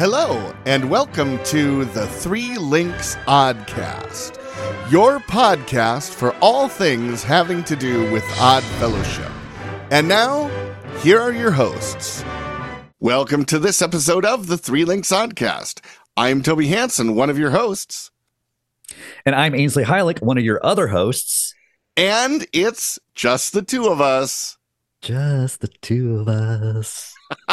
Hello, and welcome to the Three Links Oddcast, your podcast for all things having to do with Odd Fellowship. And now, here are your hosts. Welcome to this episode of the Three Links Oddcast. I'm Toby Hansen, one of your hosts. And I'm Ainsley Heilich, one of your other hosts. And it's just the two of us. Just the two of us.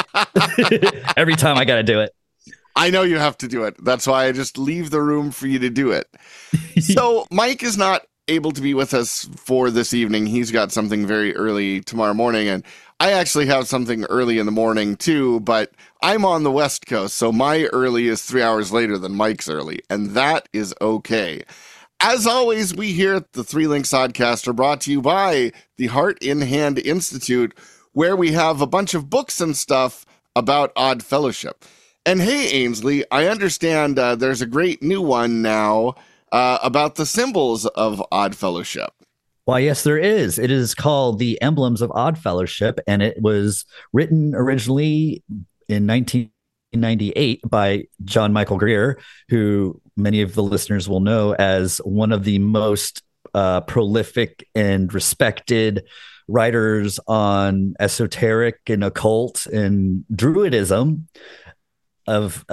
Every time I got to do it. I know you have to do it. That's why I just leave the room for you to do it. So Mike is not able to be with us for this evening. He's got something very early tomorrow morning, and I actually have something early in the morning too, but I'm on the West Coast, so my early is 3 hours later than Mike's early, and that is okay. As always, we here at the Three Links Oddcast are brought to you by the Heart in Hand Institute, where we have a bunch of books and stuff about Odd Fellowship. And hey, Ainsley, I understand there's a great new one now about the symbols of Odd Fellowship. Why, yes, there is. It is called The Emblems of Odd Fellowship, and it was written originally in 1998 by John Michael Greer, who many of the listeners will know as one of the most prolific and respected writers on esoteric and occult and druidism of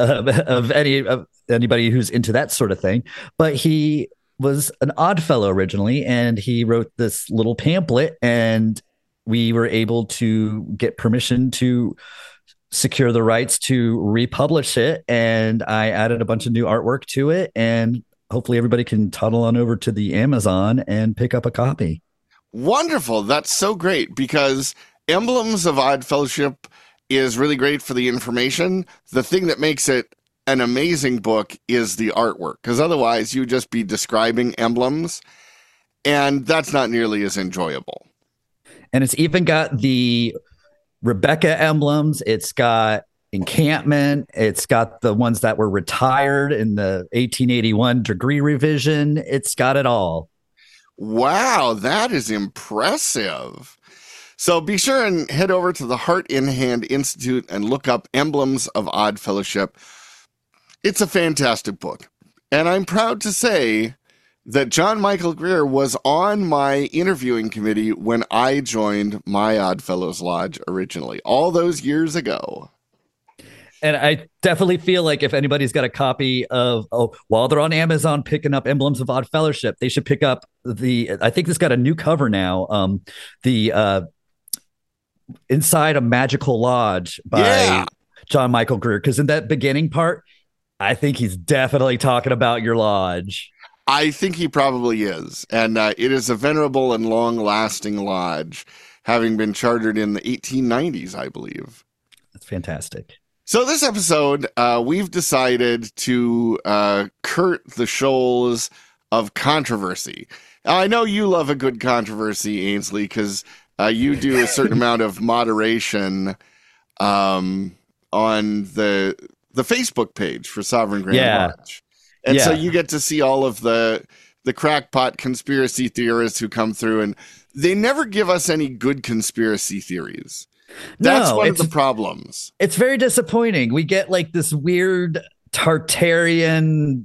anybody who's into that sort of thing. But he was an odd fellow originally, and he wrote this little pamphlet, and we were able to get permission to secure the rights to republish it. And I added a bunch of new artwork to it, and hopefully everybody can toddle on over to the Amazon and pick up a copy. Wonderful. That's so great, because Emblems of Odd Fellowship is really great for the information. The thing that makes it an amazing book is the artwork, because otherwise you just be describing emblems, and that's not nearly as enjoyable. And it's even got the Rebecca emblems. It's got encampment. It's got the ones that were retired in the 1881 degree revision. It's got it all. Wow, that is impressive. So be sure and head over to the Heart in Hand Institute and look up Emblems of Odd Fellowship. It's a fantastic book. And I'm proud to say that John Michael Greer was on my interviewing committee when I joined my Odd Fellows Lodge originally, all those years ago. And I definitely feel like if anybody's got a copy of, while they're on Amazon picking up Emblems of Odd Fellowship, they should pick up I think this got a new cover now, the Inside a Magical Lodge by John Michael Greer. Because in that beginning part, I think he's definitely talking about your lodge. I think he probably is. And it is a venerable and long-lasting lodge, having been chartered in the 1890s, I believe. That's fantastic. So this episode, we've decided to curt the shoals of controversy. I know you love a good controversy, Ainsley, because you do a certain amount of moderation on the Facebook page for Sovereign Grand Lodge. And so you get to see all of the crackpot conspiracy theorists who come through, and they never give us any good conspiracy theories. That's one of the problems. It's very disappointing. We get like this weird Tartarian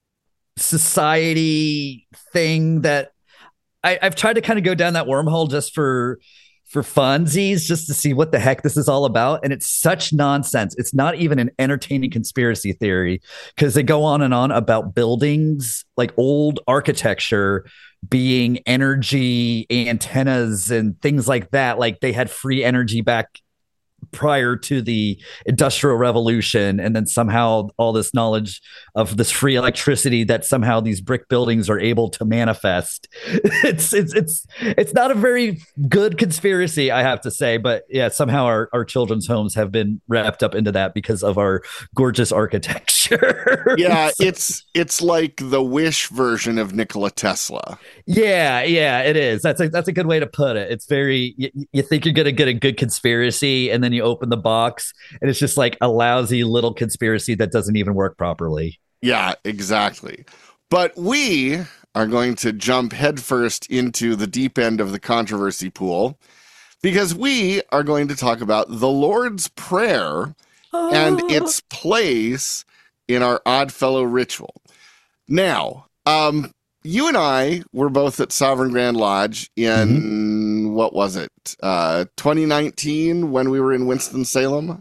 society thing that I've tried to kind of go down that wormhole just for funsies, just to see what the heck this is all about. And it's such nonsense. It's not even an entertaining conspiracy theory, because they go on and on about buildings, like old architecture being energy antennas and things like that. Like they had free energy back prior to the Industrial Revolution, and then somehow all this knowledge of this free electricity that somehow these brick buildings are able to manifest. It's not a very good conspiracy, I have to say, but yeah, somehow our children's homes have been wrapped up into that because of our gorgeous architecture. Yeah, it's like the Wish version of Nikola Tesla. Yeah, it is. That's a good way to put it. It's very, you think you're gonna get a good conspiracy, and then you open the box and it's just like a lousy little conspiracy that doesn't even work properly. Yeah, exactly. But we are going to jump headfirst into the deep end of the controversy pool, because we are going to talk about the Lord's Prayer and its place in our Oddfellow ritual. Now, you and I were both at Sovereign Grand Lodge in, what was it, 2019 when we were in Winston-Salem?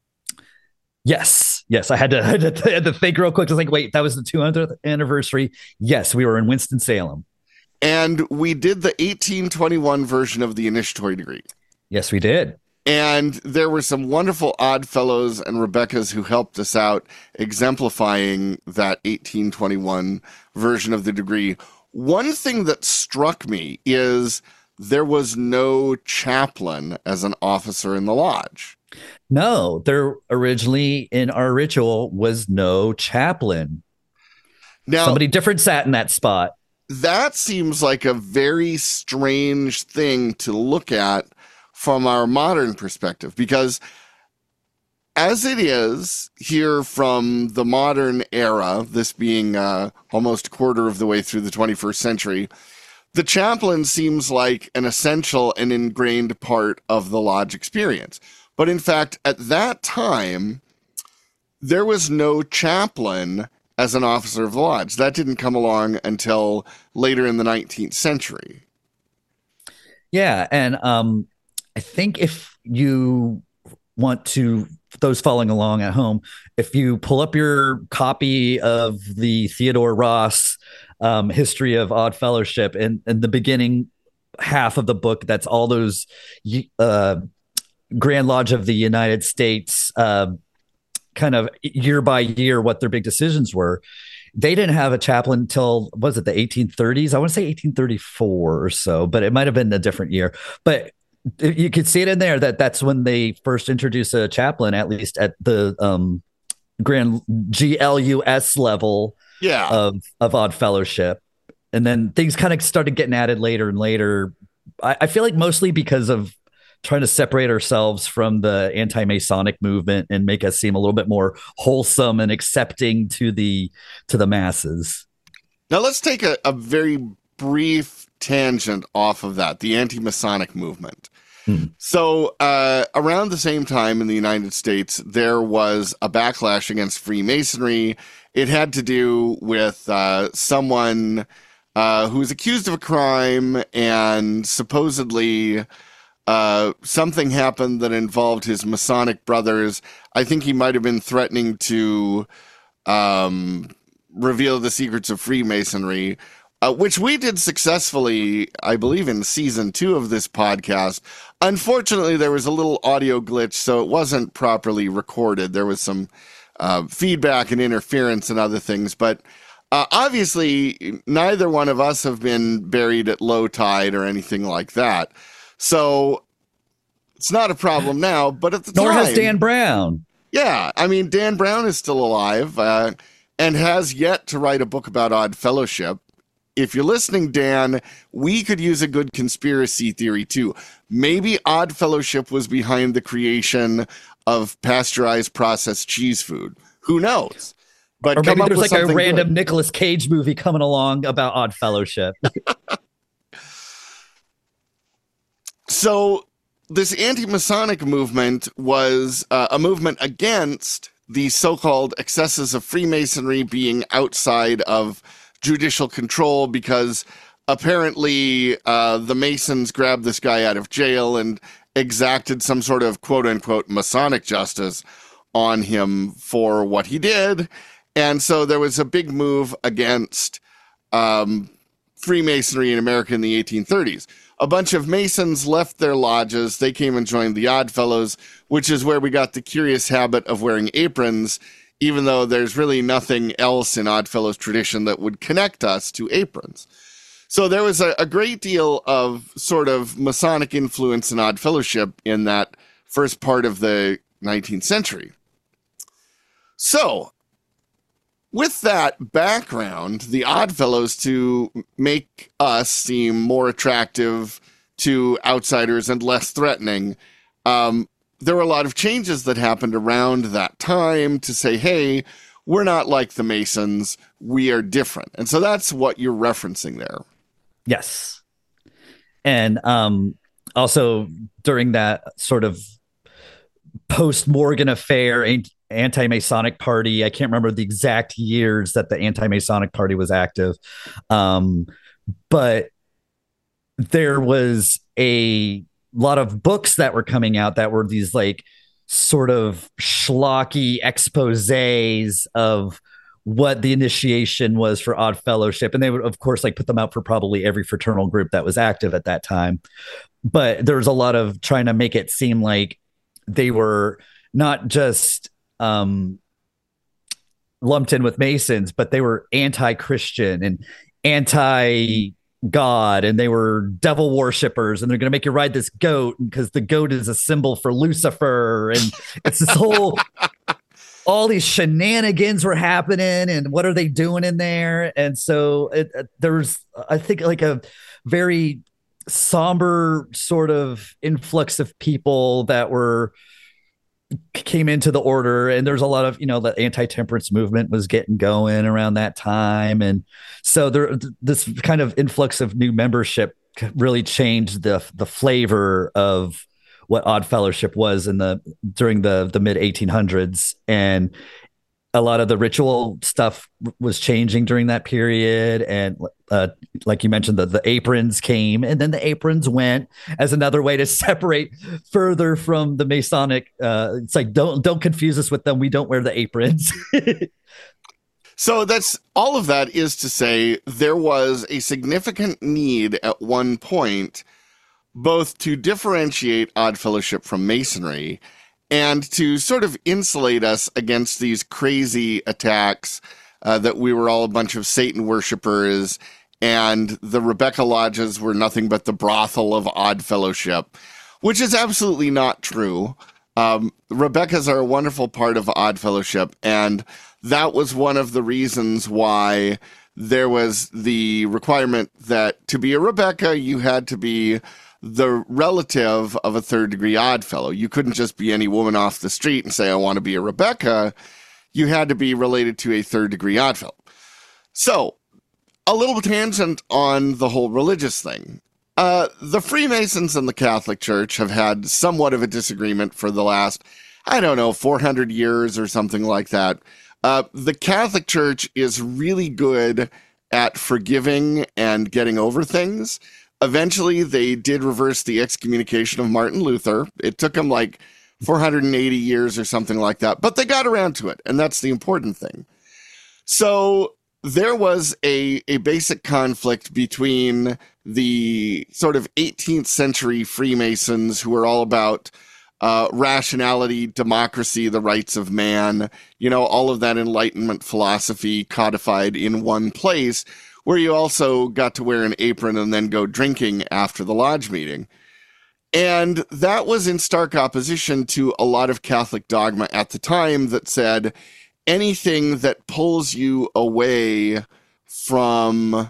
Yes. I had to think real quick. I was like, wait, that was the 200th anniversary. Yes, we were in Winston-Salem. And we did the 1821 version of the initiatory degree. Yes, we did. And there were some wonderful Oddfellows and Rebeccas who helped us out exemplifying that 1821 version of the degree. One thing that struck me is there was no chaplain as an officer in the lodge. No, there originally in our ritual was no chaplain. Now, somebody different sat in that spot. That seems like a very strange thing to look at from our modern perspective, because as it is here from the modern era, this being almost a quarter of the way through the 21st century, the chaplain seems like an essential and ingrained part of the lodge experience. But in fact, at that time, there was no chaplain as an officer of the lodge. That didn't come along until later in the 19th century. Yeah, and I think if you want to, those following along at home, if you pull up your copy of the Theodore Ross History of Odd Fellowship, and the beginning half of the book, that's all those Grand Lodge of the United States kind of year by year what their big decisions were. They didn't have a chaplain until, was it the 1830s? I want to say 1834 or so, but it might have been a different year. But you could see it in there that's when they first introduced a chaplain, at least at the Grand GLUS level of Odd Fellowship. And then things kind of started getting added later and later. I feel like mostly because of trying to separate ourselves from the anti-Masonic movement and make us seem a little bit more wholesome and accepting to the masses. Now let's take a very brief tangent off of that, the anti-Masonic movement. So around the same time in the United States, there was a backlash against Freemasonry. It had to do with someone who was accused of a crime, and supposedly something happened that involved his Masonic brothers. I think he might have been threatening to reveal the secrets of Freemasonry, which we did successfully, I believe, in season 2 of this podcast. Unfortunately, there was a little audio glitch, so it wasn't properly recorded. There was some feedback and interference and other things, but obviously, neither one of us have been buried at low tide or anything like that. So it's not a problem now, but at the time... Nor has Dan Brown. Yeah, I mean, Dan Brown is still alive and has yet to write a book about Odd Fellowship. If you're listening, Dan, we could use a good conspiracy theory, too. Maybe Odd Fellowship was behind the creation of pasteurized processed cheese food. Who knows? But or maybe there's like a random good Nicolas Cage movie coming along about Odd Fellowship. So this anti-Masonic movement was a movement against the so-called excesses of Freemasonry being outside of judicial control, because apparently the Masons grabbed this guy out of jail and exacted some sort of quote-unquote Masonic justice on him for what he did. And so there was a big move against Freemasonry in America in the 1830s. A bunch of Masons left their lodges. They came and joined the Odd Fellows, which is where we got the curious habit of wearing aprons, even though there's really nothing else in Odd Fellows tradition that would connect us to aprons. So there was a great deal of sort of Masonic influence in Odd Fellowship in that first part of the 19th century. So, with that background, the Odd Fellows, to make us seem more attractive to outsiders and less threatening, there were a lot of changes that happened around that time to say, hey, we're not like the Masons, we are different. And so that's what you're referencing there. Yes. And also during that sort of post Morgan affair, anti-Masonic party. I can't remember the exact years that the anti-Masonic party was active. But there was a lot of books that were coming out that were these like sort of schlocky exposés of what the initiation was for Odd Fellowship. And they would, of course, like put them out for probably every fraternal group that was active at that time. But there was a lot of trying to make it seem like they were not just lumped in with Masons, but they were anti-Christian and anti-God, and they were devil worshippers, and they're going to make you ride this goat because the goat is a symbol for Lucifer, and it's this whole all these shenanigans were happening, and what are they doing in there? And so there's, I think, like a very somber sort of influx of people that came into the order, and there's a lot of, the anti-temperance movement was getting going around that time, and so this kind of influx of new membership really changed the flavor of what Odd Fellowship was during the mid 1800s, and a lot of the ritual stuff was changing during that period. And like you mentioned, the aprons came, and then the aprons went as another way to separate further from the Masonic. It's like, don't confuse us with them. We don't wear the aprons. So that's all of that is to say there was a significant need at one point both to differentiate Odd Fellowship from Masonry and to sort of insulate us against these crazy attacks that we were all a bunch of Satan worshipers and the Rebecca Lodges were nothing but the brothel of Odd Fellowship, which is absolutely not true. Rebeccas are a wonderful part of Odd Fellowship, and that was one of the reasons why there was the requirement that to be a Rebecca, you had to be the relative of a third-degree Odd Fellow. You couldn't just be any woman off the street and say, I want to be a Rebecca. You had to be related to a third-degree Odd Fellow. So, a little tangent on the whole religious thing. The Freemasons and the Catholic Church have had somewhat of a disagreement for the last, 400 years or something like that. The Catholic Church is really good at forgiving and getting over things. Eventually, they did reverse the excommunication of Martin Luther. It took them like 480 years or something like that, but they got around to it, and that's the important thing. So there was a basic conflict between the sort of 18th century Freemasons, who were all about rationality, democracy, the rights of man, all of that Enlightenment philosophy codified in one place, where you also got to wear an apron and then go drinking after the lodge meeting. And that was in stark opposition to a lot of Catholic dogma at the time that said anything that pulls you away from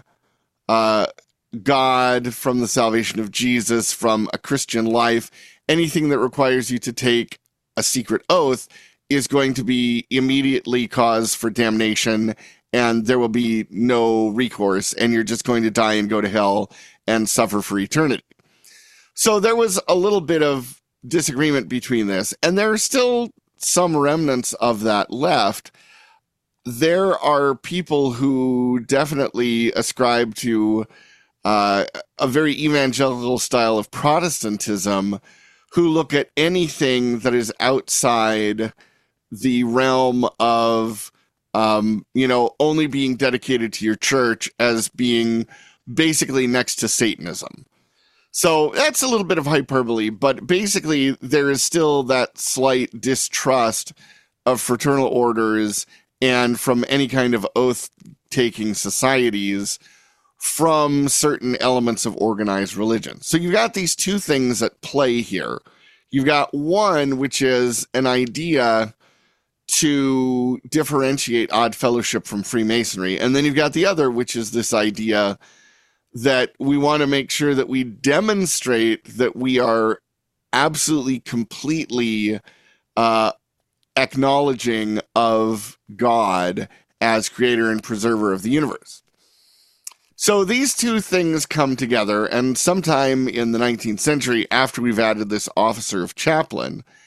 God, from the salvation of Jesus, from a Christian life, anything that requires you to take a secret oath is going to be immediately cause for damnation, and there will be no recourse, and you're just going to die and go to hell and suffer for eternity. So there was a little bit of disagreement between this, and there are still some remnants of that left. There are people who definitely ascribe to a very evangelical style of Protestantism who look at anything that is outside the realm of only being dedicated to your church as being basically next to Satanism. So that's a little bit of hyperbole, but basically there is still that slight distrust of fraternal orders and from any kind of oath-taking societies from certain elements of organized religion. So you've got these two things at play here. You've got one, which is an idea to differentiate Odd Fellowship from Freemasonry. And then you've got the other, which is this idea that we want to make sure that we demonstrate that we are absolutely, completely acknowledging of God as creator and preserver of the universe. So these two things come together, and sometime in the 19th century, after we've added this officer of chaplain,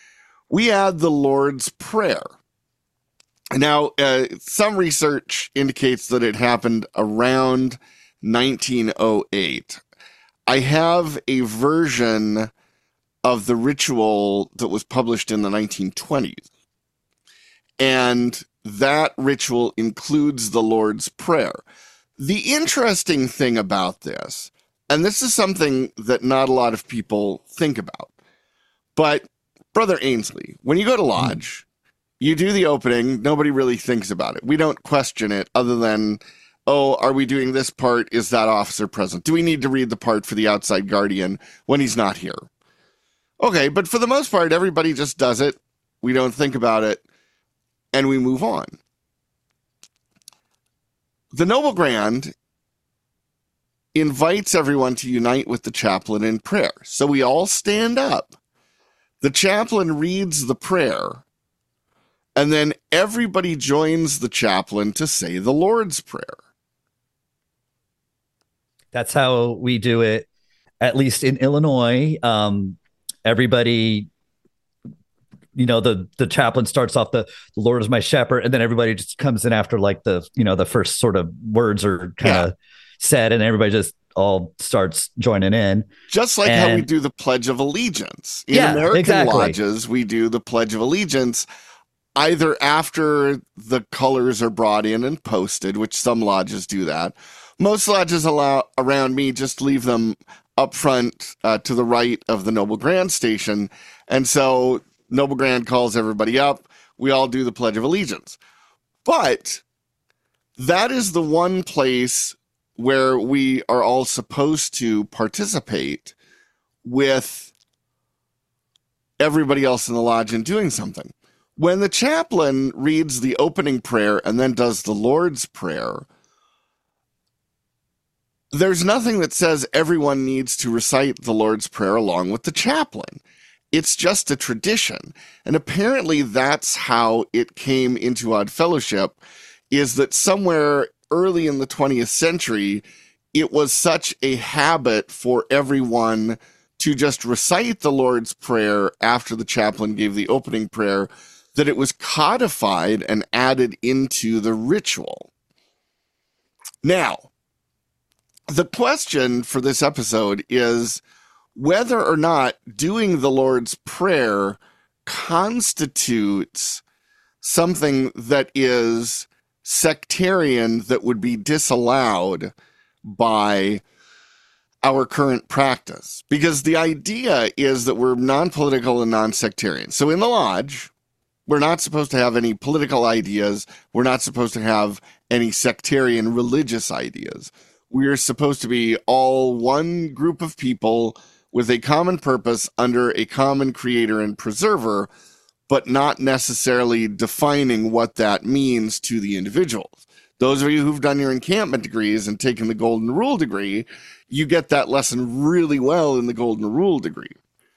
we add the Lord's Prayer. Now, some research indicates that it happened around 1908. I have a version of the ritual that was published in the 1920s. And that ritual includes the Lord's Prayer. The interesting thing about this, and this is something that not a lot of people think about, but Brother Ainsley, when you go to lodge, you do the opening, nobody really thinks about it. We don't question it other than, oh, are we doing this part? Is that officer present? Do we need to read the part for the outside guardian when he's not here? Okay, but for the most part, everybody just does it. We don't think about it, and we move on. The Noble Grand invites everyone to unite with the chaplain in prayer. So we all stand up. The chaplain reads the prayer, and then everybody joins the chaplain to say the Lord's Prayer. That's how we do it, at least in Illinois. Everybody, the chaplain starts off the Lord is my shepherd, and then everybody just comes in after like the first sort of words are kind of said, and everybody just all starts joining in. Just like how we do the Pledge of Allegiance. In American lodges, we do the Pledge of Allegiance either after the colors are brought in and posted, which some lodges do that. Most lodges around me just leave them up front to the right of the Noble Grand station. And so Noble Grand calls everybody up. We all do the Pledge of Allegiance. But that is the one place where we are all supposed to participate with everybody else in the lodge in doing something. When the chaplain reads the opening prayer and then does the Lord's Prayer, there's nothing that says everyone needs to recite the Lord's Prayer along with the chaplain. It's just a tradition. And apparently that's how it came into Odd Fellowship, is that somewhere early in the 20th century, it was such a habit for everyone to just recite the Lord's Prayer after the chaplain gave the opening prayer that it was codified and added into the ritual. Now, the question for this episode is whether or not doing the Lord's Prayer constitutes something that is sectarian that would be disallowed by our current practice. Because the idea is that we're non-political and non-sectarian. So in the lodge, we're not supposed to have any political ideas. We're not supposed to have any sectarian religious ideas. We're supposed to be all one group of people with a common purpose under a common creator and preserver, but not necessarily defining what that means to the individuals. Those of you who've done your encampment degrees and taken the Golden Rule degree, you get that lesson really well in the Golden Rule degree.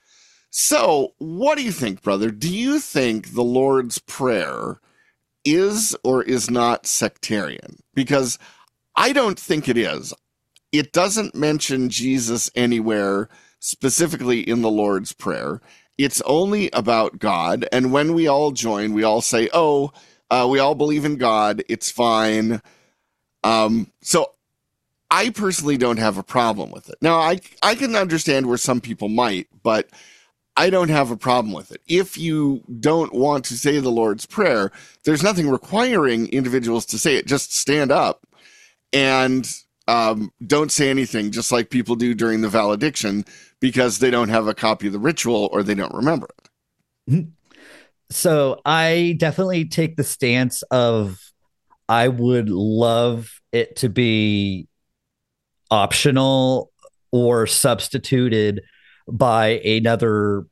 So, what do you think, brother? Do you think the Lord's Prayer is or is not sectarian? Because I don't think it is. It doesn't mention Jesus anywhere specifically in the Lord's Prayer. It's only about God. And when we all join, we all say, we all believe in God. It's fine. So I personally don't have a problem with it. Now, I can understand where some people might, but I don't have a problem with it. If you don't want to say the Lord's Prayer, there's nothing requiring individuals to say it. Just stand up and don't say anything, just like people do during the valediction, because they don't have a copy of the ritual or they don't remember it. So I definitely take the stance of I would love it to be optional or substituted by another,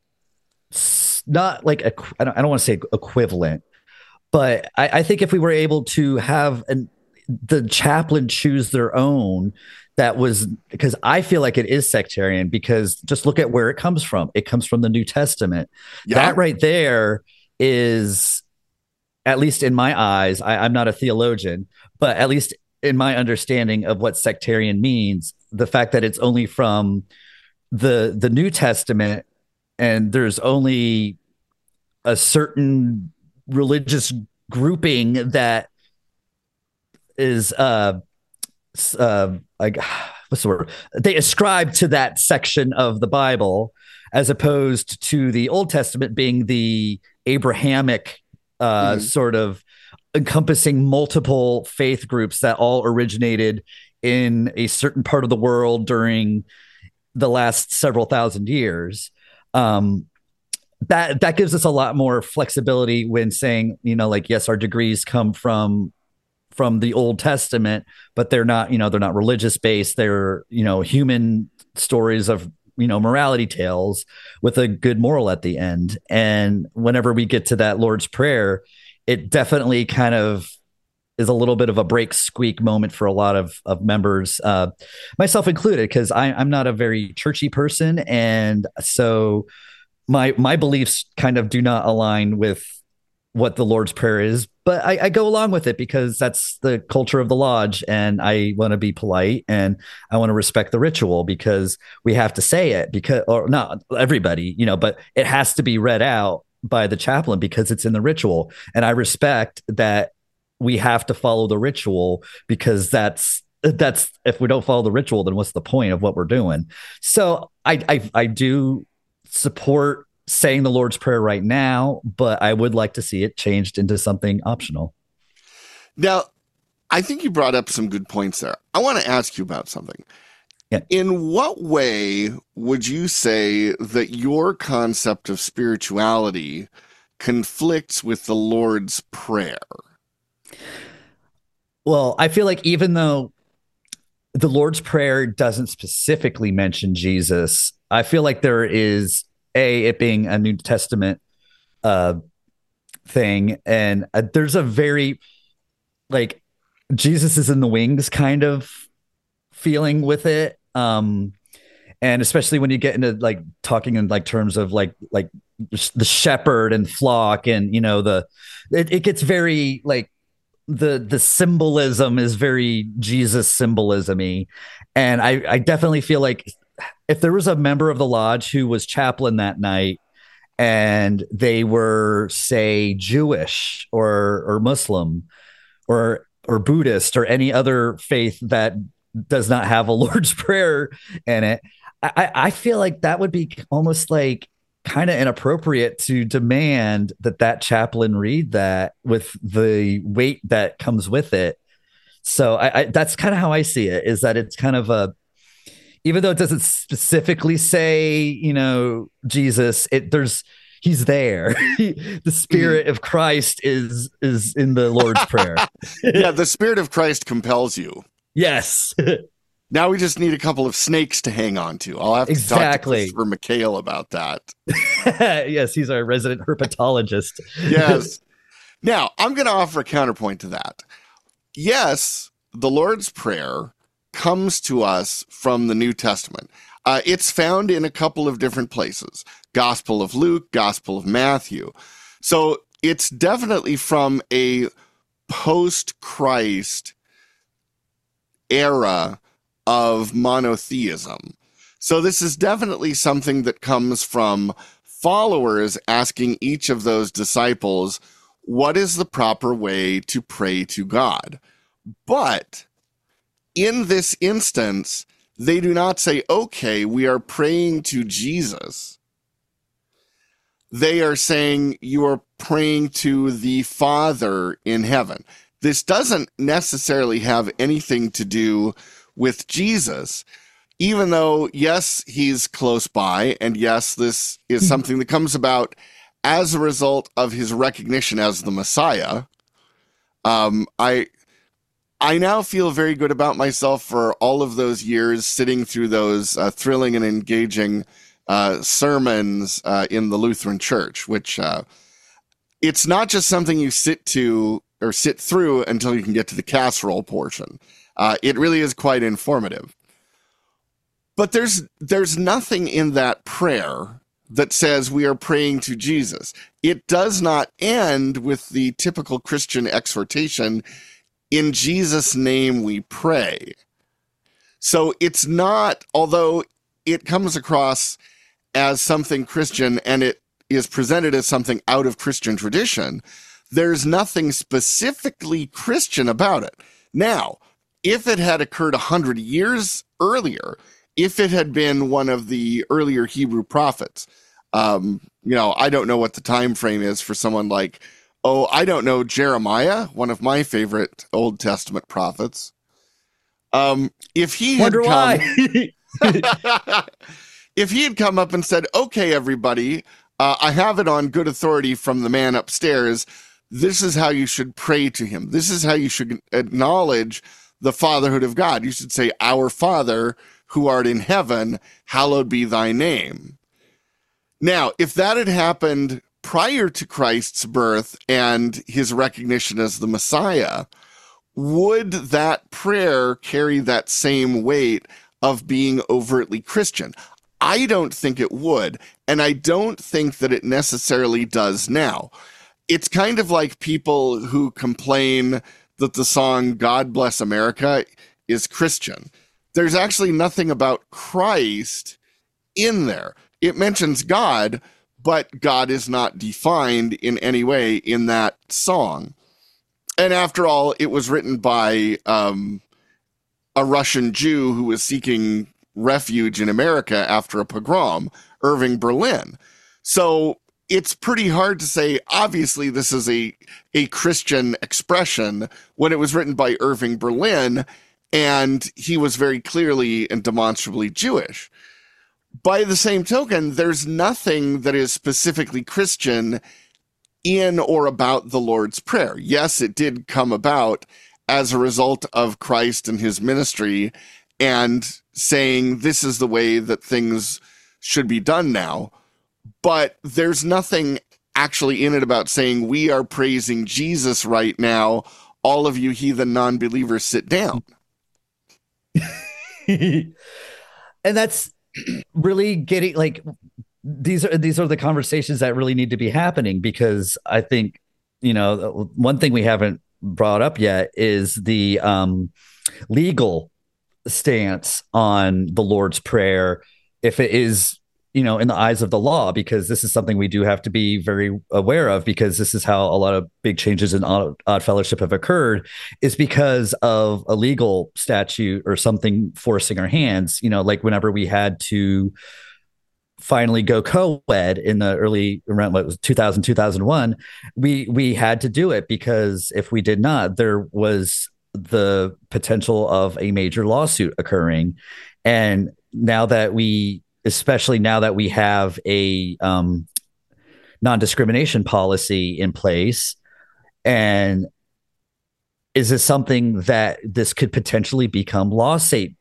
not like I don't want to say equivalent, but I think if we were able to have the chaplain choose their own, that was, because I feel like it is sectarian, because just look at where it comes from. It comes from the New Testament. Yeah. That right there is, at least in my eyes, I'm not a theologian, but at least in my understanding of what sectarian means, the fact that it's only from the New Testament and there's only a certain religious grouping that is like what's the word? They ascribe to that section of the Bible as opposed to the Old Testament being the Abrahamic Mhm. sort of encompassing multiple faith groups that all originated in a certain part of the world during the last several thousand years. Um, that gives us a lot more flexibility when saying, like, yes, our degrees come from the Old Testament, but they're not, they're not religious based. They're, human stories of, morality tales with a good moral at the end. And whenever we get to that Lord's Prayer, it definitely kind of is a little bit of a break squeak moment for a lot of members, myself included, because I'm not a very churchy person. And so my beliefs kind of do not align with what the Lord's Prayer is, but I go along with it because that's the culture of the lodge, and I want to be polite and I want to respect the ritual because we have to say it because, or not everybody, but it has to be read out by the chaplain because it's in the ritual, and I respect that we have to follow the ritual because that's if we don't follow the ritual, then what's the point of what we're doing? So I do support saying the Lord's Prayer right now, but I would like to see it changed into something optional. Now, I think you brought up some good points there. I want to ask you about something. Yeah. In what way would you say that your concept of spirituality conflicts with the Lord's Prayer? Well, I feel like even though the Lord's Prayer doesn't specifically mention Jesus, I feel like there is it being a New Testament uh, thing, and there's a very like Jesus is in the wings kind of feeling with it. And especially when you get into like talking in like terms of like the shepherd and flock, and it gets very like the symbolism is very Jesus symbolism-y. And I definitely feel like if there was a member of the lodge who was chaplain that night and they were, say, Jewish or Muslim or Buddhist or any other faith that does not have a Lord's Prayer in it, I feel like that would be almost like kind of inappropriate to demand that chaplain read that with the weight that comes with it. So that's kind of how I see it, is that it's kind of even though it doesn't specifically say, Jesus, he's there. The Spirit of Christ is in the Lord's Prayer. Yeah, the Spirit of Christ compels you. Yes. Now we just need a couple of snakes to hang on to. I'll have to talk to Christopher McHale about that. Yes, he's our resident herpetologist. Yes. Now, I'm going to offer a counterpoint to that. Yes, the Lord's Prayer comes to us from the New Testament. It's found in a couple of different places. Gospel of Luke, Gospel of Matthew. So it's definitely from a post-Christ era of monotheism. So this is definitely something that comes from followers asking each of those disciples, what is the proper way to pray to God? But in this instance, they do not say, okay, we are praying to Jesus. They are saying you are praying to the Father in heaven. This doesn't necessarily have anything to do with Jesus, even though, yes, he's close by, and yes, this is something that comes about as a result of his recognition as the Messiah. I now feel very good about myself for all of those years sitting through those thrilling and engaging sermons in the Lutheran Church, which it's not just something you sit through until you can get to the casserole portion. It really is quite informative. But there's nothing in that prayer that says we are praying to Jesus. It does not end with the typical Christian exhortation, in Jesus' name we pray. So it's not, although it comes across as something Christian, and is presented as something out of Christian tradition, there's nothing specifically Christian about it. Now, if it had occurred 100 years earlier, if it had been one of the earlier Hebrew prophets, I don't know what the time frame is for someone like, I don't know, Jeremiah, one of my favorite Old Testament prophets. If he had Wonder why. If he had come up and said, okay, everybody, I have it on good authority from the man upstairs. This is how you should pray to him. This is how you should acknowledge the fatherhood of God. You should say, our Father who art in heaven, hallowed be thy name. Now, if that had happened prior to Christ's birth and his recognition as the Messiah, would that prayer carry that same weight of being overtly Christian? I don't think it would, and I don't think that it necessarily does now. It's kind of like people who complain that the song God Bless America is Christian. There's actually nothing about Christ in there. It mentions God, but God is not defined in any way in that song. And after all, it was written by a Russian Jew who was seeking refuge in America after a pogrom, Irving Berlin. So it's pretty hard to say, obviously, this is a Christian expression when it was written by Irving Berlin, and he was very clearly and demonstrably Jewish. By the same token, there's nothing that is specifically Christian in or about the Lord's Prayer. Yes, it did come about as a result of Christ and his ministry and saying this is the way that things should be done now. But there's nothing actually in it about saying we are praising Jesus right now. All of you heathen non-believers, sit down. And that's really getting like these are the conversations that really need to be happening, because I think, one thing we haven't brought up yet is the legal stance on the Lord's Prayer, if it is, in the eyes of the law, because this is something we do have to be very aware of, because this is how a lot of big changes in Odd Fellowship have occurred, is because of a legal statute or something forcing our hands. Like whenever we had to finally go co-ed in the early around 2000, 2001, we had to do it, because if we did not, there was the potential of a major lawsuit occurring. And especially now that we have a non-discrimination policy in place, and is this something that this could potentially become lawsuit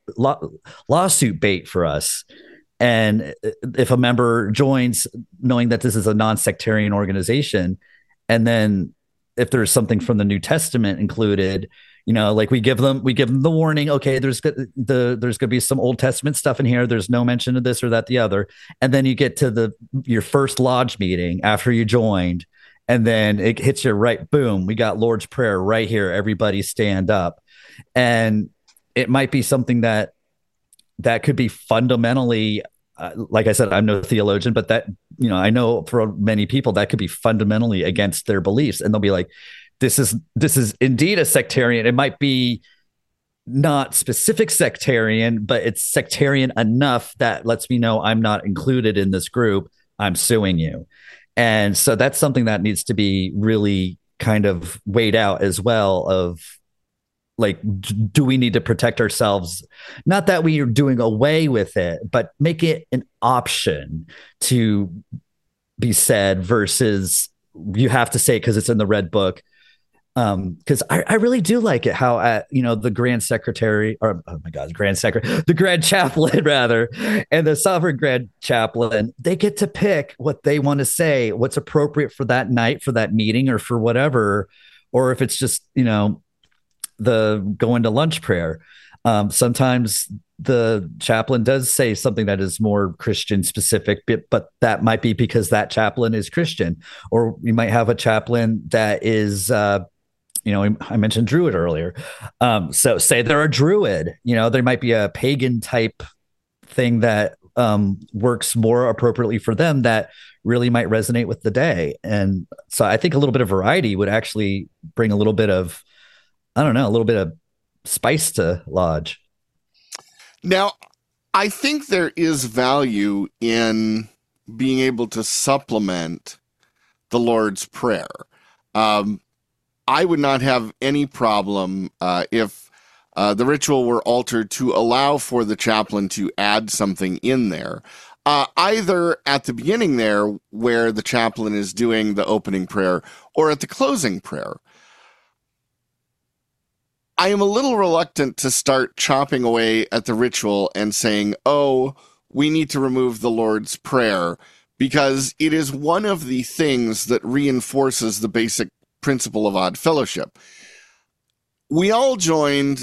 bait for us? And if a member joins knowing that this is a non-sectarian organization, and then if there's something from the New Testament included, like we give them the warning, okay, there's going to be some Old Testament stuff in here. There's no mention of this or that, the other. And then you get to your first lodge meeting after you joined, and then it hits you right. Boom. We got Lord's Prayer right here. Everybody stand up. And it might be something that could be fundamentally, like I said, I'm no theologian, but that, I know for many people that could be fundamentally against their beliefs. And they'll be like, this is indeed a sectarian. It might be not specific sectarian, but it's sectarian enough that lets me know I'm not included in this group. I'm suing you. And so that's something that needs to be really kind of weighed out as well, of like, do we need to protect ourselves? Not that we are doing away with it, but make it an option to be said versus you have to say it because it's in the red book. Because I really do like it how the Grand Secretary, or the Grand Chaplain rather, and the Sovereign Grand Chaplain, they get to pick what they want to say, what's appropriate for that night, for that meeting, or for whatever, or if it's just the going to lunch prayer. Sometimes the chaplain does say something that is more Christian specific, but that might be because that chaplain is Christian, or you might have a chaplain that is I mentioned Druid earlier. So say they're a Druid, there might be a pagan type thing that works more appropriately for them that really might resonate with the day. And so I think a little bit of variety would actually bring a little bit of, I don't know, a little bit of spice to Lodge. Now, I think there is value in being able to supplement the Lord's Prayer. I would not have any problem if the ritual were altered to allow for the chaplain to add something in there, either at the beginning there where the chaplain is doing the opening prayer or at the closing prayer. I am a little reluctant to start chopping away at the ritual and saying, oh, we need to remove the Lord's Prayer, because it is one of the things that reinforces the basic principle of Odd Fellowship. We all joined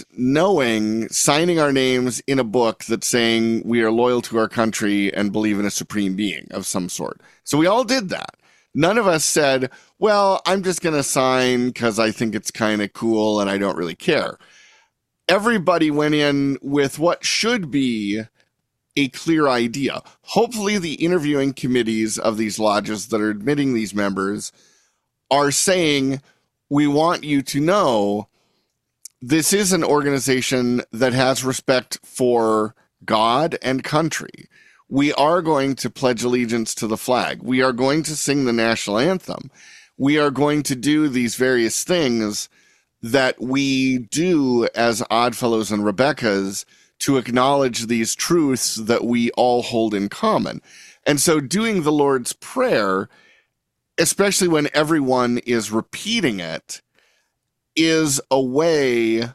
signing our names in a book that's saying we are loyal to our country and believe in a supreme being of some sort. So we all did that. None of us said, well, I'm just going to sign because I think it's kind of cool and I don't really care. Everybody went in with what should be a clear idea. Hopefully the interviewing committees of these lodges that are admitting these members are saying, we want you to know this is an organization that has respect for God and country. We are going to pledge allegiance to the flag. We are going to sing the national anthem. We are going to do these various things that we do as Oddfellows and Rebeccas to acknowledge these truths that we all hold in common. And so doing the Lord's Prayer, especially when everyone is repeating it, is a way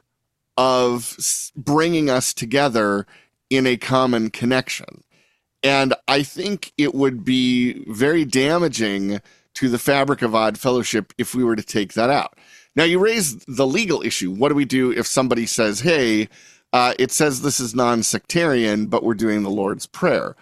of bringing us together in a common connection. And I think it would be very damaging to the fabric of Odd Fellowship if we were to take that out. Now, you raise the legal issue. What do we do if somebody says, hey, it says this is non-sectarian, but we're doing the Lord's Prayer?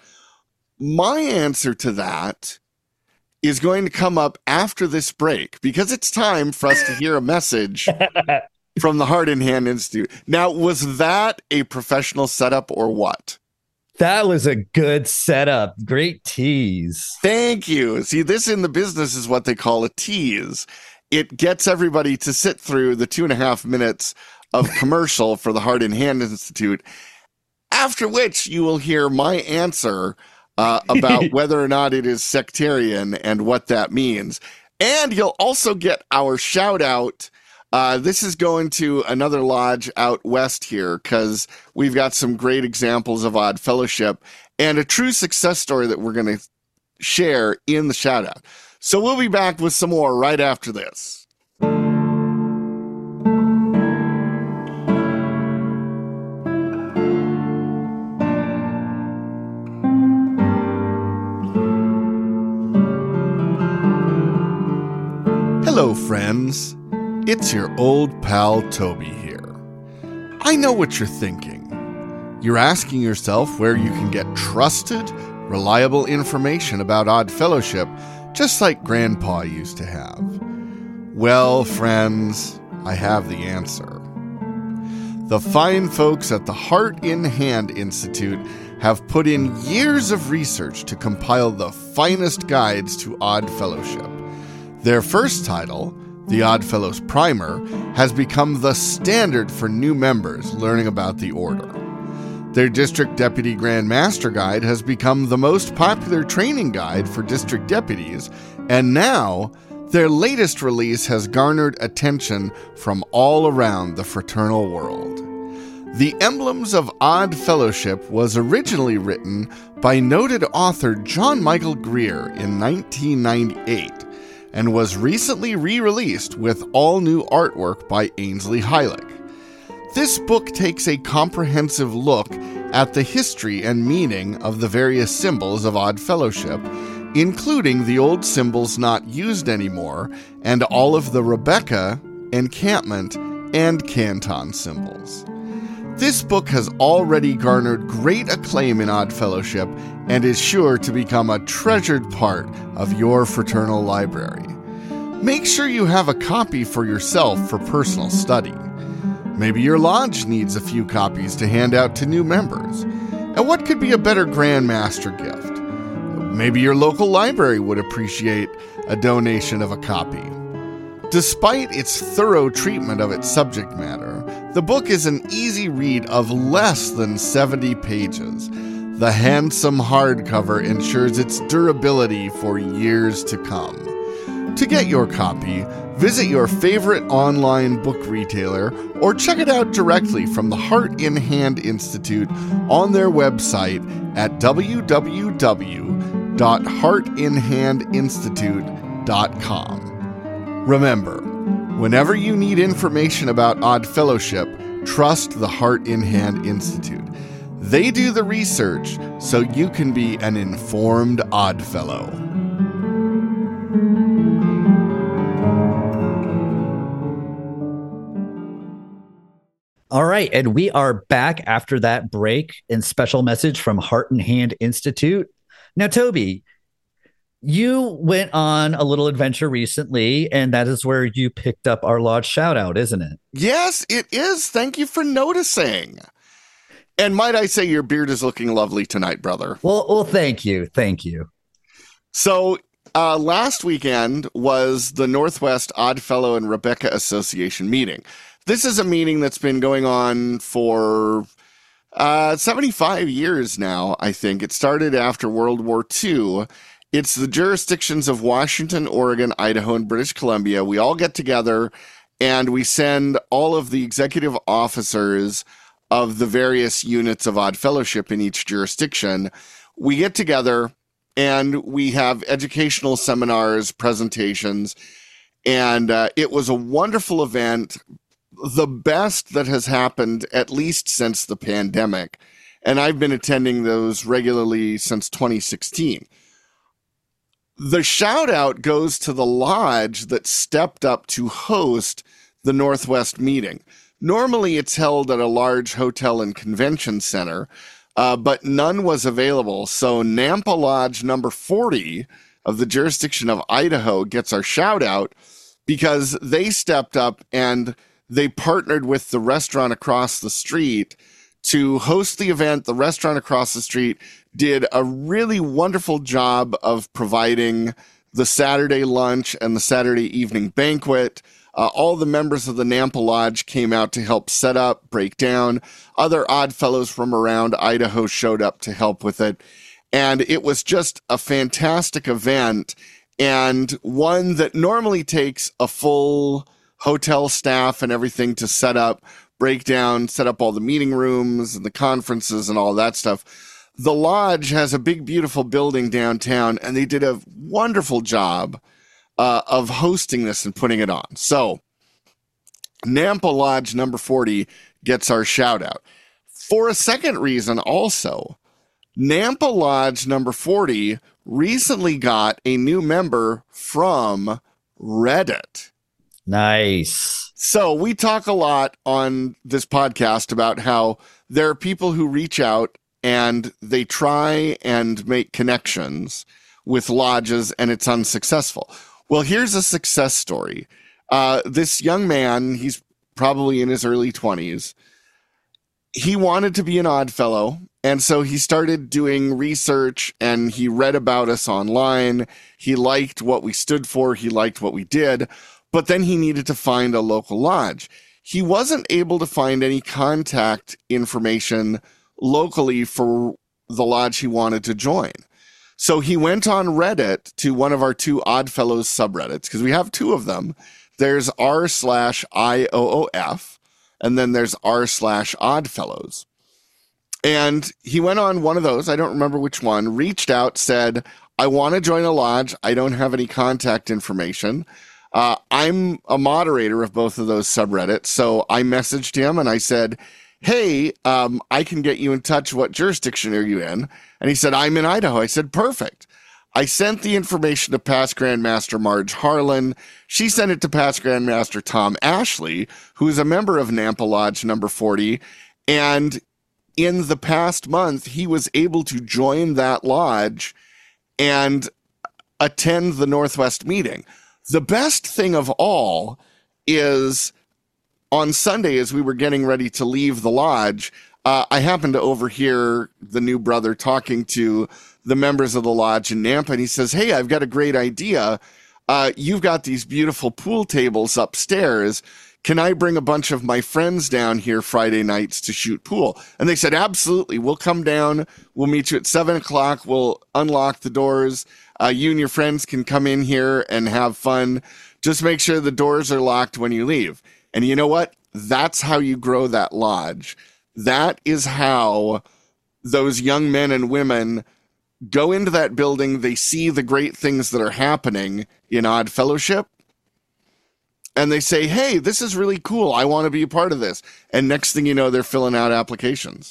My answer to that is going to come up after this break, because it's time for us to hear a message from the Heart in Hand Institute. Now, was that a professional setup or what? That was a good setup. Great tease. Thank you. See, this in the business is what they call a tease. It gets everybody to sit through the 2.5 minutes of commercial for the Heart in Hand Institute, after which you will hear my answer about whether or not it is sectarian and what that means. And you'll also get our shout out. This is going to another lodge out west here, because we've got some great examples of Odd Fellowship and a true success story that we're going to share in the shout out. So we'll be back with some more right after this. Hello, friends. It's your old pal Toby here. I know what you're thinking. You're asking yourself where you can get trusted, reliable information about Odd Fellowship, just like Grandpa used to have. Well, friends, I have the answer. The fine folks at the Heart in Hand Institute have put in years of research to compile the finest guides to Odd Fellowship. Their first title, The Oddfellows Primer, has become the standard for new members learning about the order. Their District Deputy Grand Master Guide has become the most popular training guide for district deputies, and now their latest release has garnered attention from all around the fraternal world. The Emblems of Odd Fellowship was originally written by noted author John Michael Greer in 1998, and was recently re-released with all-new artwork by Ainsley Heilig. This book takes a comprehensive look at the history and meaning of the various symbols of Odd Fellowship, including the old symbols not used anymore, and all of the Rebecca, encampment, and canton symbols. This book has already garnered great acclaim in Odd Fellowship and is sure to become a treasured part of your fraternal library. Make sure you have a copy for yourself for personal study. Maybe your lodge needs a few copies to hand out to new members. And what could be a better Grandmaster gift? Maybe your local library would appreciate a donation of a copy. Despite its thorough treatment of its subject matter, the book is an easy read of less than 70 pages. The handsome hardcover ensures its durability for years to come. To get your copy, visit your favorite online book retailer or check it out directly from the Heart in Hand Institute on their website at www.heartinhandinstitute.com. Remember, whenever you need information about Odd Fellowship, trust the Heart in Hand Institute. They do the research so you can be an informed Oddfellow. All right, and we are back after that break and special message from Heart and Hand Institute. Now, Toby, you went on a little adventure recently, and that is where you picked up our lodge shout out, isn't it? Yes, it is. Thank you for noticing. And might I say your beard is looking lovely tonight, brother. Well, thank you. Thank you. So last weekend was the Northwest Oddfellow and Rebecca Association meeting. This is a meeting that's been going on for 75 years now, I think. It started after World War II. It's the jurisdictions of Washington, Oregon, Idaho, and British Columbia. We all get together and we send all of the executive officers of the various units of Odd Fellowship in each jurisdiction. We get together and we have educational seminars, presentations, and it was a wonderful event. The best that has happened, at least since the pandemic. And I've been attending those regularly since 2016. The shout out goes to the lodge that stepped up to host the Northwest meeting. Normally it's held at a large hotel and convention center, but none was available. So Nampa Lodge number 40 of the jurisdiction of Idaho gets our shout out because they stepped up and they partnered with the restaurant across the street to host the event. The restaurant across the street did a really wonderful job of providing the Saturday lunch and the Saturday evening banquet. All the members of the Nampa Lodge came out to help set up, break down. Other Odd Fellows from around Idaho showed up to help with it. And it was just a fantastic event, and one that normally takes a full hotel staff and everything to set up, break down, set up all the meeting rooms and the conferences and all that stuff. The lodge has a big, beautiful building downtown, and they did a wonderful job of hosting this and putting it on. So Nampa Lodge number 40 gets our shout out. For a second reason also, Nampa Lodge number 40 recently got a new member from Reddit. Nice. So we talk a lot on this podcast about how there are people who reach out and they try and make connections with lodges and it's unsuccessful. Well, here's a success story. This young man, he's probably in his early 20s. He wanted to be an Odd Fellow, and so he started doing research and he read about us online. He liked what we stood for. He liked what we did. But then he needed to find a local lodge. He wasn't able to find any contact information locally for the lodge he wanted to join. So he went on Reddit to one of our two Odd Fellows subreddits, because we have two of them. There's r/IOOF, and then there's r/Oddfellows. And he went on one of those, I don't remember which one, reached out, said, I want to join a lodge. I don't have any contact information. I'm a moderator of both of those subreddits. So I messaged him and I said, hey, I can get you in touch. What jurisdiction are you in? And he said, I'm in Idaho. I said, perfect. I sent the information to past Grandmaster Marge Harlan. She sent it to past Grandmaster Tom Ashley, who is a member of Nampa Lodge number 40. And in the past month, he was able to join that lodge and attend the Northwest meeting. The best thing of all is on Sunday, as we were getting ready to leave the lodge, I happened to overhear the new brother talking to the members of the lodge in Nampa, and he says, "Hey, I've got a great idea. You've got these beautiful pool tables upstairs. Can I bring a bunch of my friends down here Friday nights to shoot pool?" And they said, "Absolutely. We'll come down. We'll meet you at 7 o'clock. We'll unlock the doors. You and your friends can come in here and have fun. Just make sure the doors are locked when you leave." And you know what? That's how you grow that lodge. That is how those young men and women go into that building. They see the great things that are happening in Odd Fellowship, and they say, "Hey, this is really cool. I want to be a part of this." And next thing you know, they're filling out applications.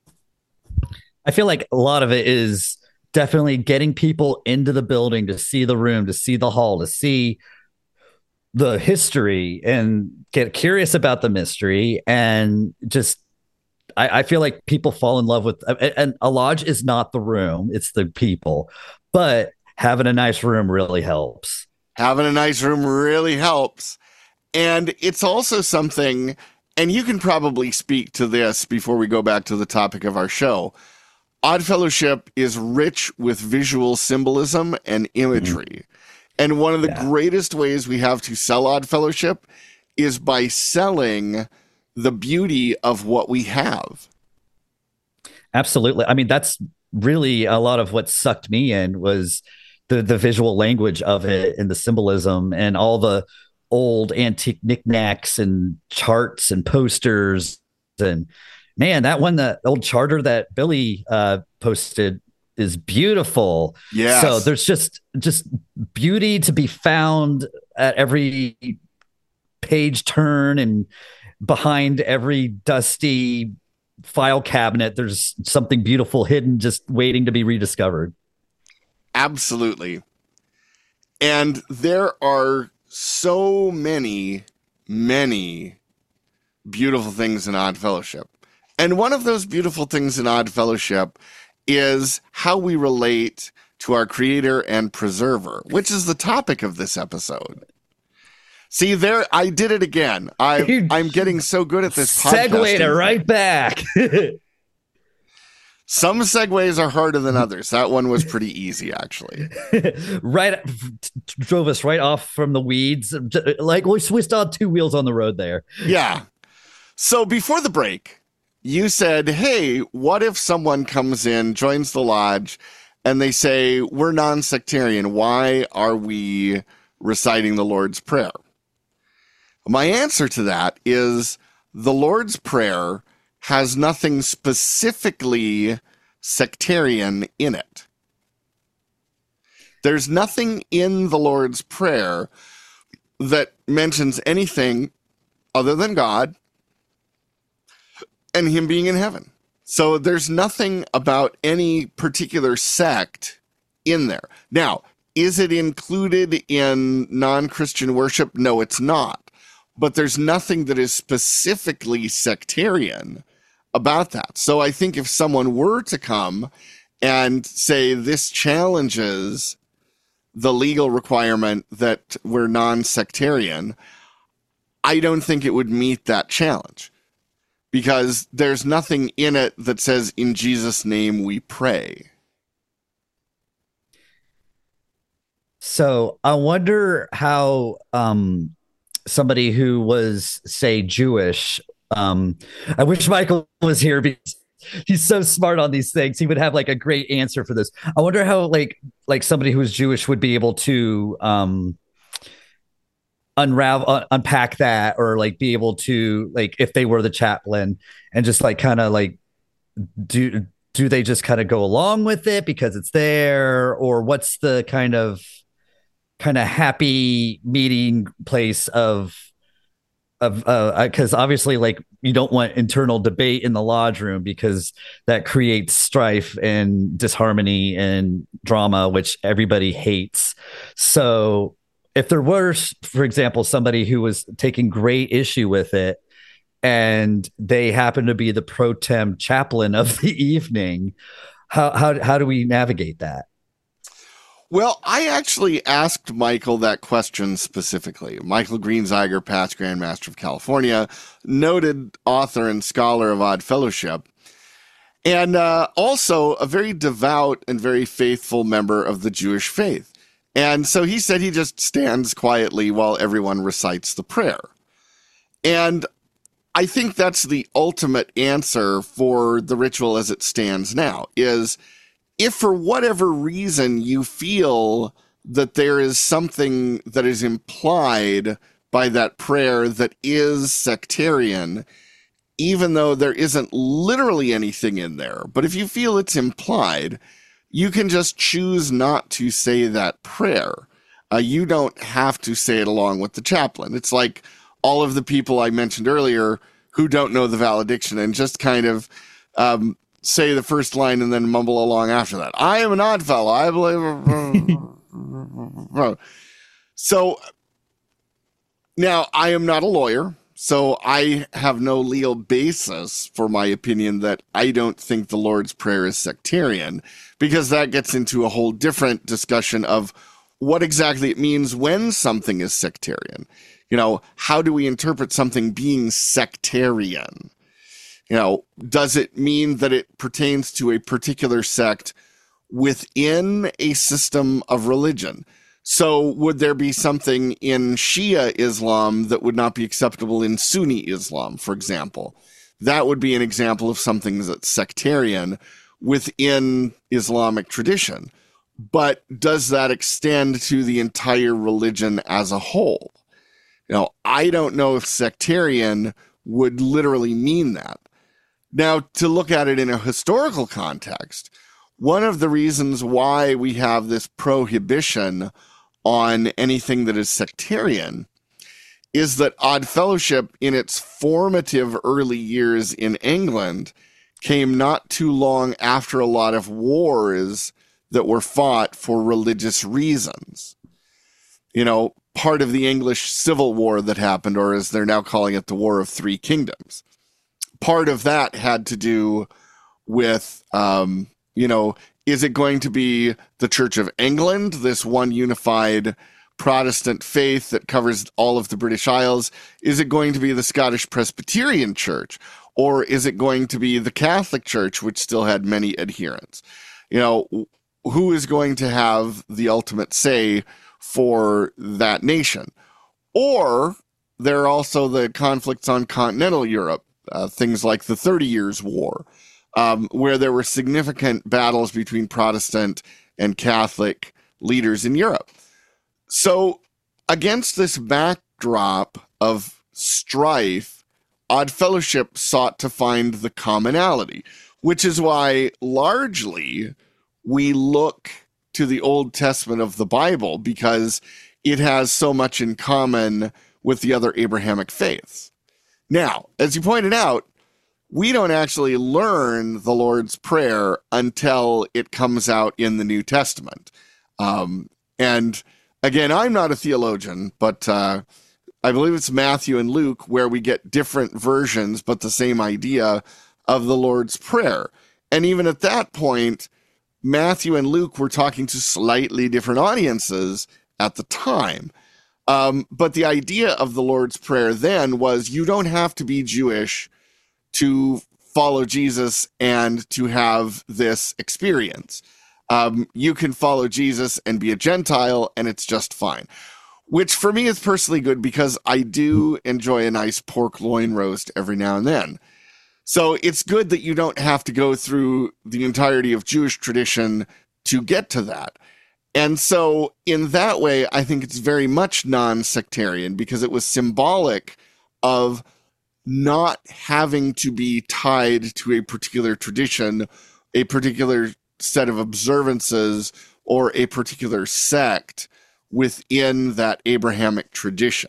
I feel like a lot of it is definitely getting people into the building to see the room, to see the hall, to see the history and get curious about the mystery. And just, I feel like people fall in love with, and a lodge is not the room, it's the people, but having a nice room really helps. Having a nice room really helps. And it's also something, and you can probably speak to this before we go back to the topic of our show. Odd Fellowship is rich with visual symbolism and imagery. Mm-hmm. And one of the greatest ways we have to sell Odd Fellowship is by selling the beauty of what we have. Absolutely. I mean, that's really a lot of what sucked me in was the visual language of it and the symbolism and all the old antique knickknacks and charts and posters. And man, that one, the old charter that Billy posted is beautiful. Yeah. So there's just beauty to be found at every page turn, and behind every dusty file cabinet, there's something beautiful hidden, just waiting to be rediscovered. Absolutely. And there are so many beautiful things in Odd Fellowship. And one of those beautiful things in Odd Fellowship is how we relate to our creator and preserver, which is the topic of this episode. See, there, I did it again. I'm getting so good at this podcast. Segued it right back. Some segues are harder than others. That one was pretty easy, actually. Right, drove us right off from the weeds. Like we still had two wheels on the road there. Yeah. So before the break, you said, "Hey, what if someone comes in, joins the lodge, and they say, 'We're non-sectarian. Why are we reciting the Lord's Prayer?'" My answer to that is the Lord's Prayer has nothing specifically sectarian in it. There's nothing in the Lord's Prayer that mentions anything other than God and Him being in heaven. So there's nothing about any particular sect in there. Now, is it included in non-Christian worship? No, it's not. But there's nothing that is specifically sectarian about that. So I think if someone were to come and say this challenges the legal requirement that we're non-sectarian, I don't think it would meet that challenge, because there's nothing in it that says, "In Jesus' name we pray." So I wonder how somebody who was, say, Jewish, I wish Michael was here because he's so smart on these things. He would have like a great answer for this. I wonder how like somebody who's Jewish would be able to unpack that, or like be able to, like, if they were the chaplain, and just like kind of like do they just kind of go along with it because it's there, or what's the kind of happy meeting place of because obviously, like, you don't want internal debate in the lodge room because that creates strife and disharmony and drama, which everybody hates. So if there were, for example, somebody who was taking great issue with it, and they happen to be the pro tem chaplain of the evening, how do we navigate that? Well, I actually asked Michael that question specifically. Michael Greenziger, past Grand Master of California, noted author and scholar of Odd Fellowship. and also a very devout and very faithful member of the Jewish faith. And so he said he just stands quietly while everyone recites the prayer. And I think that's the ultimate answer for the ritual as it stands now, is if for whatever reason you feel that there is something that is implied by that prayer that is sectarian, even though there isn't literally anything in there, but if you feel it's implied, you can just choose not to say that prayer. You don't have to say it along with the chaplain. It's like all of the people I mentioned earlier who don't know the valediction and just kind of say the first line and then mumble along after that. I am an odd fellow. I believe. So now I am not a lawyer, so I have no legal basis for my opinion that I don't think the Lord's Prayer is sectarian, because that gets into a whole different discussion of what exactly it means when something is sectarian. You know, how do we interpret something being sectarian? You know, does it mean that it pertains to a particular sect within a system of religion? So would there be something in Shia Islam that would not be acceptable in Sunni Islam, for example? That would be an example of something that's sectarian within Islamic tradition. But does that extend to the entire religion as a whole? You know, I don't know if sectarian would literally mean that. Now, to look at it in a historical context, one of the reasons why we have this prohibition on anything that is sectarian is that Odd Fellowship, in its formative early years in England, came not too long after a lot of wars that were fought for religious reasons. You know, part of the English Civil War that happened, or as they're now calling it, the War of Three Kingdoms. Part of that had to do with, you know, is it going to be the Church of England, this one unified Protestant faith that covers all of the British Isles? Is it going to be the Scottish Presbyterian Church? Or is it going to be the Catholic Church, which still had many adherents? You know, who is going to have the ultimate say for that nation? Or there are also the conflicts on continental Europe, things like the 30 Years' War, where there were significant battles between Protestant and Catholic leaders in Europe. So against this backdrop of strife, Odd Fellowship sought to find the commonality, which is why largely we look to the Old Testament of the Bible, because it has so much in common with the other Abrahamic faiths. Now, as you pointed out, we don't actually learn the Lord's Prayer until it comes out in the New Testament. And again, I'm not a theologian, but I believe it's Matthew and Luke where we get different versions, but the same idea of the Lord's Prayer. And even at that point, Matthew and Luke were talking to slightly different audiences at the time. But the idea of the Lord's Prayer then was you don't have to be Jewish to follow Jesus and to have this experience. You can follow Jesus and be a Gentile, and it's just fine. Which for me is personally good, because I do enjoy a nice pork loin roast every now and then. So it's good that you don't have to go through the entirety of Jewish tradition to get to that. And so in that way, I think it's very much non-sectarian, because it was symbolic of not having to be tied to a particular tradition, a particular set of observances, or a particular sect within that Abrahamic tradition.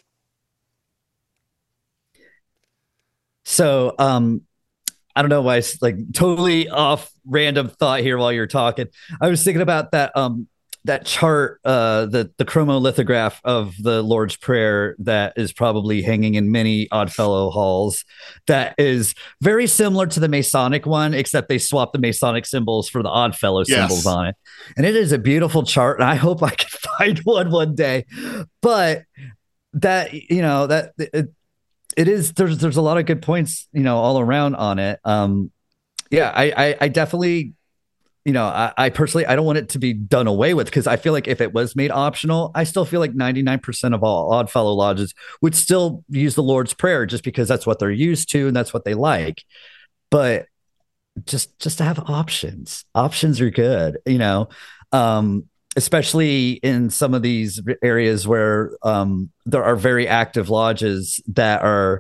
So, I don't know why it's like totally off random thought here while you're talking. I was thinking about that chart, the chromolithograph of the Lord's Prayer that is probably hanging in many Oddfellow halls. That is very similar to the Masonic one, except they swapped the Masonic symbols for the Oddfellow symbols on it. And it is a beautiful chart, and I hope I can find one day. But that, you know, it is, there's a lot of good points, you know, all around on it. Yeah, I definitely, I personally, I don't want it to be done away with, because I feel like if it was made optional, I still feel like 99% of all Oddfellow lodges would still use the Lord's Prayer just because that's what they're used to and that's what they like. But just to have options are good, um, especially in some of these areas where there are very active lodges that are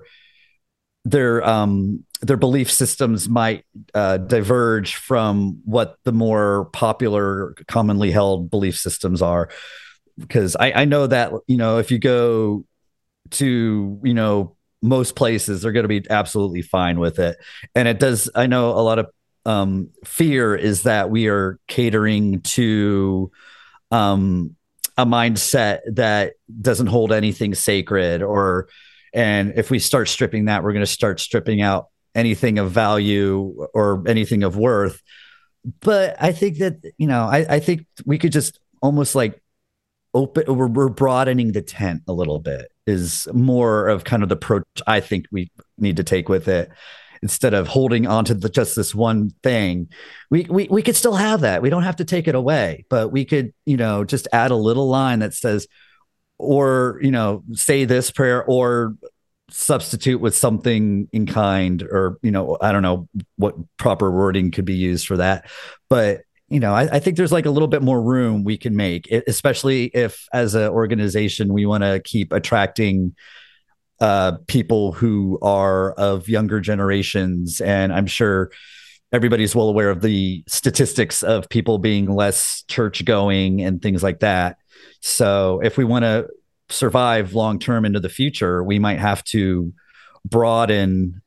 their belief systems might diverge from what the more popular, commonly held belief systems are. Because I know that if you go to most places, they're going to be absolutely fine with it. And it does. I know a lot of fear is that we are catering to um, a mindset that doesn't hold anything sacred, and if we start stripping that, we're going to start stripping out anything of value or anything of worth. But I think that, I think we could just almost like we're broadening the tent a little bit, is more of kind of the approach I think we need to take with it. Instead of holding on to just this one thing, we could still have that. We don't have to take it away, but we could, just add a little line that says, or, say this prayer, or substitute with something in kind, or, I don't know what proper wording could be used for that. But, I think there's like a little bit more room we can make, especially if as an organization, we want to keep attracting people who are of younger generations. And I'm sure everybody's well aware of the statistics of people being less church going and things like that. So if we want to survive long term into the future, we might have to broaden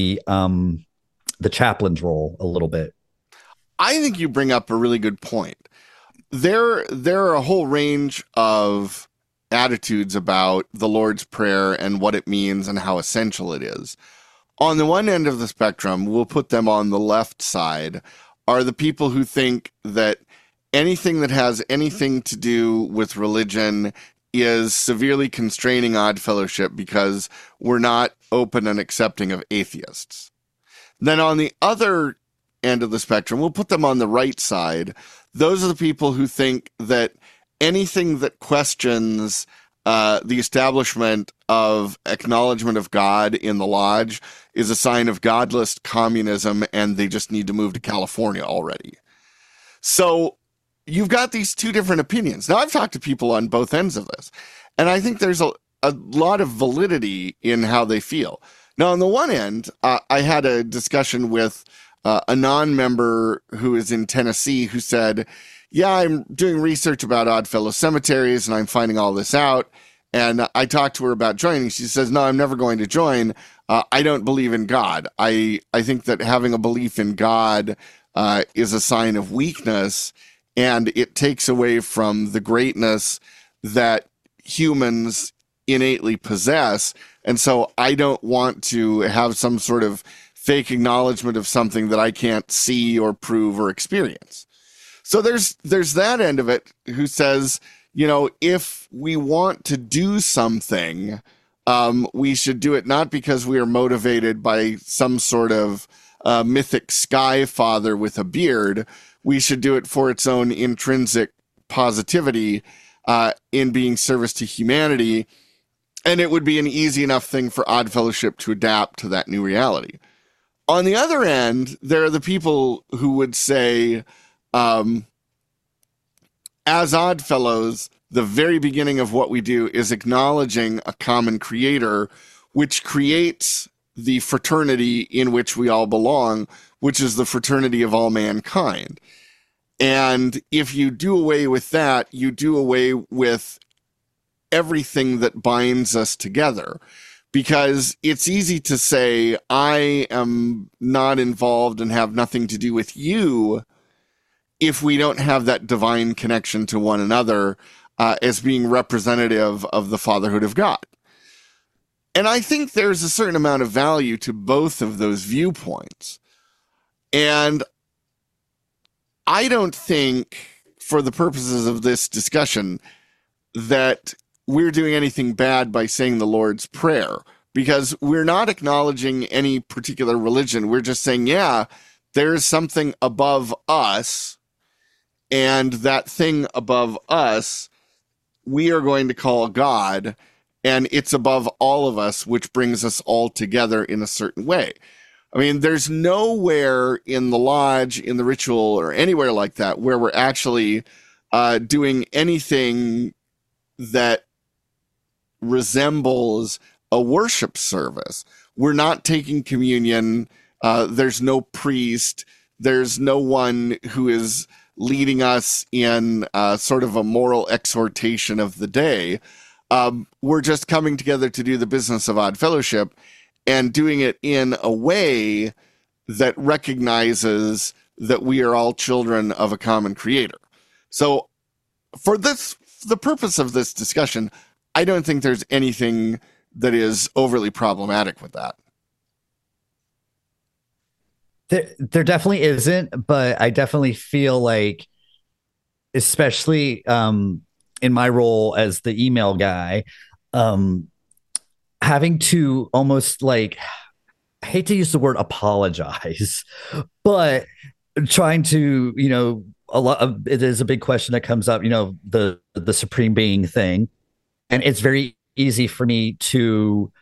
the chaplain's role a little bit. I think you bring up a really good point. There are a whole range of attitudes about the Lord's Prayer and what it means and how essential it is. On the one end of the spectrum, we'll put them on the left side, are the people who think that anything that has anything to do with religion is severely constraining Odd Fellowship because we're not open and accepting of atheists. Then on the other end of the spectrum, we'll put them on the right side. Those are the people who think that anything that questions the establishment of acknowledgement of God in the lodge is a sign of godless communism, and they just need to move to California already. So you've got these two different opinions. Now, I've talked to people on both ends of this, and I think there's a lot of validity in how they feel. Now, on the one end, I had a discussion with a non-member who is in Tennessee who said, yeah, I'm doing research about Oddfellow cemeteries and I'm finding all this out. And I talked to her about joining. She says, no, I'm never going to join. I don't believe in God. I think that having a belief in God is a sign of weakness, and it takes away from the greatness that humans innately possess. And so I don't want to have some sort of fake acknowledgement of something that I can't see or prove or experience. So there's that end of it who says, if we want to do something, we should do it not because we are motivated by some sort of mythic sky father with a beard. We should do it for its own intrinsic positivity in being service to humanity. And it would be an easy enough thing for Odd Fellowship to adapt to that new reality. On the other end, there are the people who would say, as Odd Fellows, the very beginning of what we do is acknowledging a common creator, which creates the fraternity in which we all belong, which is the fraternity of all mankind. And if you do away with that, you do away with everything that binds us together. Because it's easy to say, I am not involved and have nothing to do with you, if we don't have that divine connection to one another as being representative of the fatherhood of God. And I think there's a certain amount of value to both of those viewpoints. And I don't think, for the purposes of this discussion, that we're doing anything bad by saying the Lord's Prayer, because we're not acknowledging any particular religion. We're just saying, yeah, there's something above us, and that thing above us we are going to call God, and it's above all of us, which brings us all together in a certain way. I mean, there's nowhere in the lodge, in the ritual, or anywhere like that where we're actually doing anything that resembles a worship service. We're not taking communion. There's no priest. There's no one who is leading us in sort of a moral exhortation of the day. We're just coming together to do the business of Odd Fellowship and doing it in a way that recognizes that we are all children of a common creator. So for the purpose of this discussion, I don't think there's anything that is overly problematic with that. There definitely isn't, but I definitely feel like, especially in my role as the email guy, having to almost like, I hate to use the word apologize, but trying to, it is a big question that comes up, the supreme being thing. And it's very easy for me to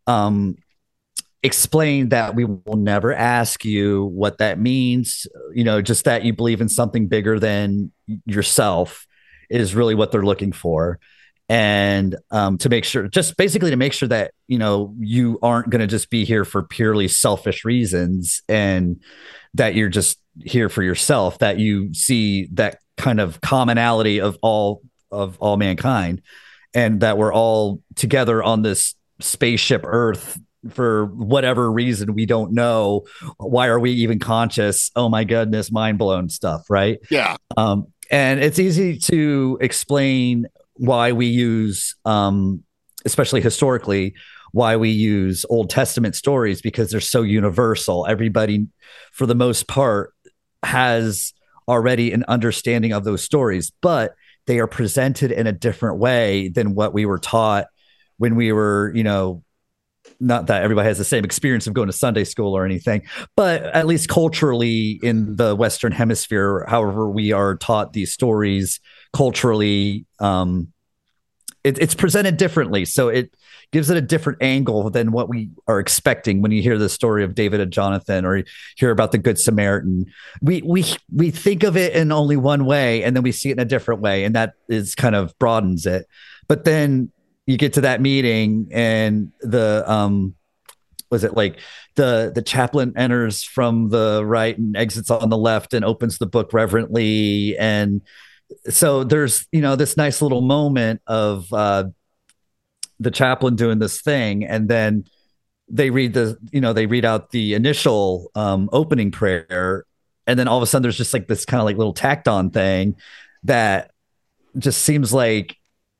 explain that we will never ask you what that means, just that you believe in something bigger than yourself is really what they're looking for. And to make sure, just basically to make sure that, you aren't going to just be here for purely selfish reasons, and that you're just here for yourself, that you see that kind of commonality of all mankind, and that we're all together on this spaceship Earth for whatever reason. We don't know. Why are we even conscious? Oh my goodness, mind blown stuff, right? Yeah. And it's easy to explain why we use, especially historically, why we use Old Testament stories, because they're so universal. Everybody, for the most part, has already an understanding of those stories, but they are presented in a different way than what we were taught when we were, not that everybody has the same experience of going to Sunday school or anything, but at least culturally in the Western Hemisphere, however we are taught these stories culturally, it's presented differently. So it gives it a different angle than what we are expecting when you hear the story of David and Jonathan, or hear about the Good Samaritan. We think of it in only one way, and then we see it in a different way, and that is kind of broadens it. But then you get to that meeting, and the was it like the chaplain enters from the right and exits on the left and opens the book reverently, and so there's this nice little moment of the chaplain doing this thing, and then they read out the initial opening prayer, and then all of a sudden there's just like this kind of like little tacked on thing that just seems like,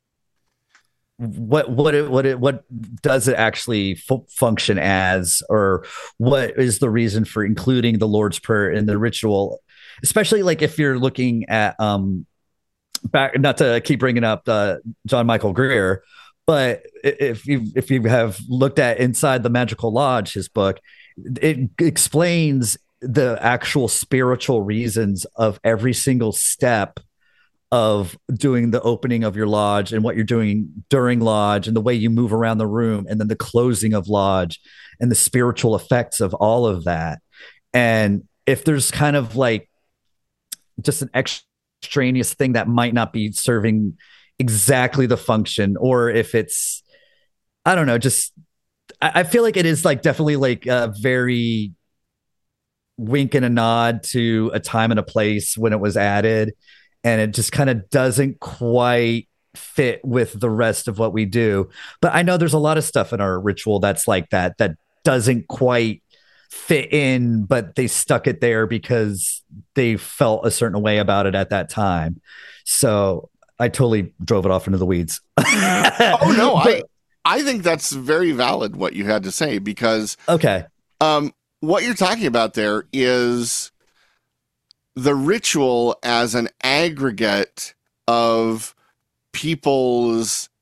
what does it actually function as, or what is the reason for including the Lord's Prayer in the ritual, especially like if you're looking at back, not to keep bringing up John Michael Greer, but if you have looked at Inside the Magical Lodge, his book, it explains the actual spiritual reasons of every single step of doing the opening of your lodge, and what you're doing during lodge, and the way you move around the room, and then the closing of lodge, and the spiritual effects of all of that. And if there's kind of like just an extraneous thing that might not be serving exactly the function, or if it's, I don't know, just I feel like it is like definitely like a very wink and a nod to a time and a place when it was added, and it just kind of doesn't quite fit with the rest of what we do. But I know there's a lot of stuff in our ritual that's like that doesn't quite fit in, but they stuck it there because they felt a certain way about it at that time. So I totally drove it off into the weeds. Oh no, I think that's very valid what you had to say, because okay, what you're talking about there is the ritual as an aggregate of people's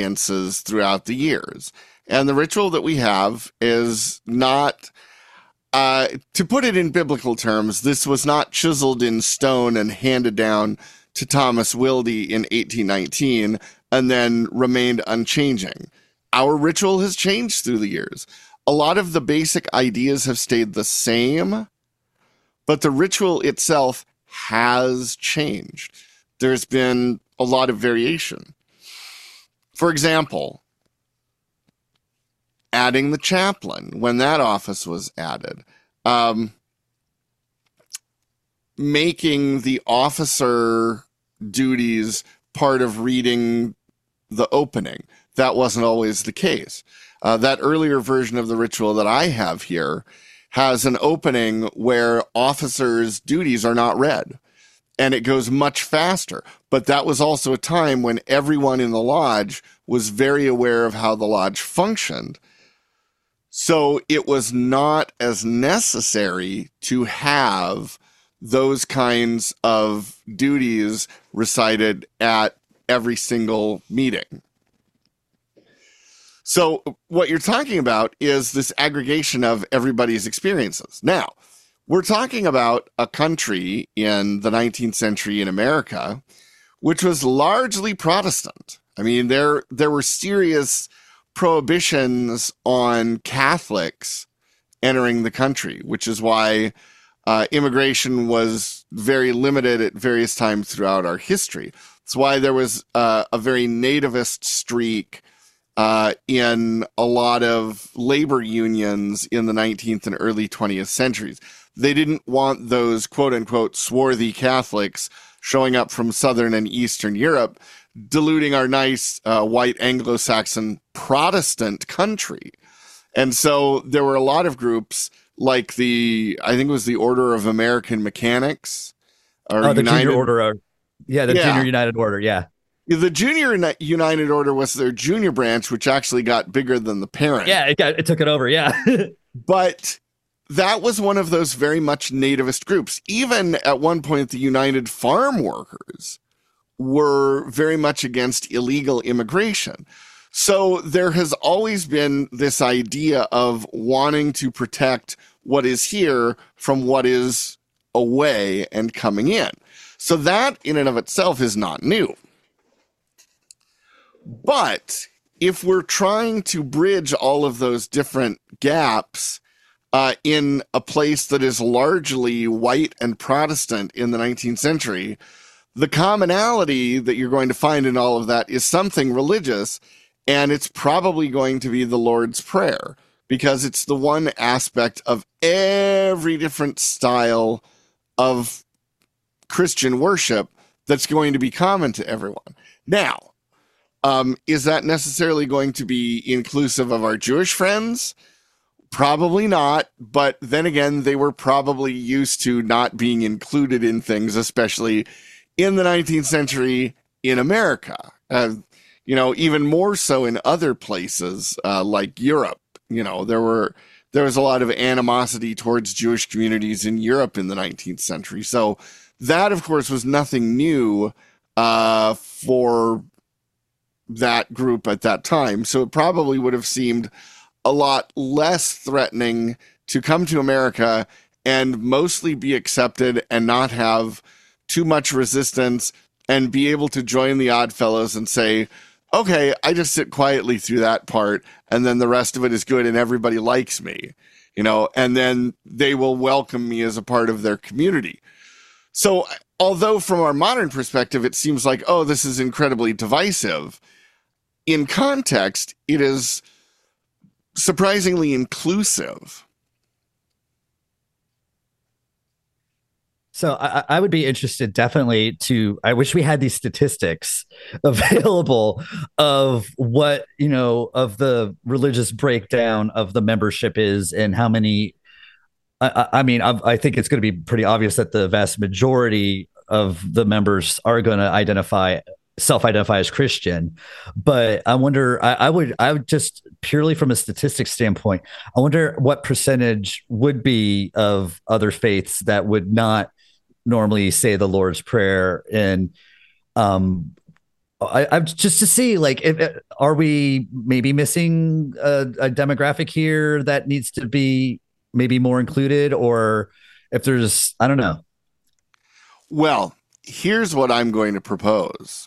experiences throughout the years. And the ritual that we have is not To put it in biblical terms, this was not chiseled in stone and handed down to Thomas Wilde in 1819 and then remained unchanging. Our ritual has changed through the years. A lot of the basic ideas have stayed the same, but the ritual itself has changed. There's been a lot of variation. For example, adding the chaplain, when that office was added, making the officer duties part of reading the opening. That wasn't always the case. That earlier version of the ritual that I have here has an opening where officers' duties are not read, and it goes much faster. But that was also a time when everyone in the lodge was very aware of how the lodge functioned. So it was not as necessary to have those kinds of duties recited at every single meeting. So what you're talking about is this aggregation of everybody's experiences. Now, we're talking about a country in the 19th century in America, which was largely Protestant. I mean, there were serious prohibitions on Catholics entering the country, which is why immigration was very limited at various times throughout our history. That's why there was a very nativist streak in a lot of labor unions in the 19th and early 20th centuries. They didn't want those quote unquote swarthy Catholics showing up from Southern and Eastern Europe, diluting our nice white Anglo-Saxon Protestant country. And so there were a lot of groups like I think it was the Order of American Mechanics. Or the Junior Order. Junior United Order, yeah. The Junior United Order was their junior branch, which actually got bigger than the parent. Yeah, it took it over, yeah. But that was one of those very much nativist groups. Even at one point, the United Farm Workers were very much against illegal immigration. So there has always been this idea of wanting to protect what is here from what is away and coming in. So that in and of itself is not new. But if we're trying to bridge all of those different gaps in a place that is largely white and Protestant in the 19th century, the commonality that you're going to find in all of that is something religious, and it's probably going to be the Lord's Prayer, because it's the one aspect of every different style of Christian worship that's going to be common to everyone. Now, is that necessarily going to be inclusive of our Jewish friends? Probably not. But then again, they were probably used to not being included in things, especially in the 19th century in America. Even more so in other places like Europe. There was a lot of animosity towards Jewish communities in Europe in the 19th century. So that, of course, was nothing new for that group at that time. So it probably would have seemed a lot less threatening to come to America and mostly be accepted and not have too much resistance and be able to join the Oddfellows and say, okay, I just sit quietly through that part and then the rest of it is good and everybody likes me, and then they will welcome me as a part of their community. So although from our modern perspective, it seems like, oh, this is incredibly divisive, in context, it is surprisingly inclusive. So I would be interested definitely I wish we had these statistics available of what, of the religious breakdown of the membership is and how many. I think it's going to be pretty obvious that the vast majority of the members are going to self-identify as Christian. But I wonder, I would just purely from a statistics standpoint, I wonder what percentage would be of other faiths that would not normally say the Lord's Prayer. And I'm just to see, like, are we maybe missing a demographic here that needs to be maybe more included, or if there's, I don't know. Well, here's what I'm going to propose.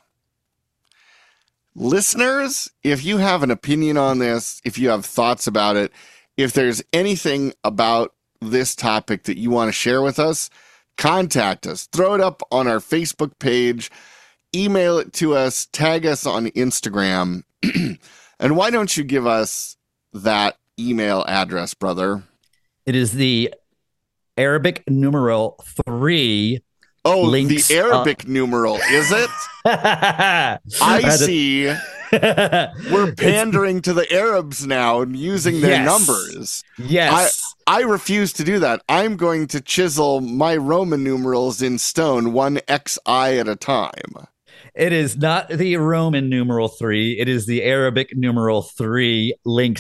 Listeners, if you have an opinion on this, if you have thoughts about it, if there's anything about this topic that you want to share with us, contact us. Throw it up on our Facebook page, email it to us, tag us on Instagram. And why don't you give us that email address, brother? It is the Arabic numeral 3. Oh, links the Arabic numeral, is it? I see. We're pandering to the Arabs now and using their numbers. Yes. I refuse to do that. I'm going to chisel my Roman numerals in stone, one XI at a time. It is not the Roman numeral 3. It is the Arabic numeral 3,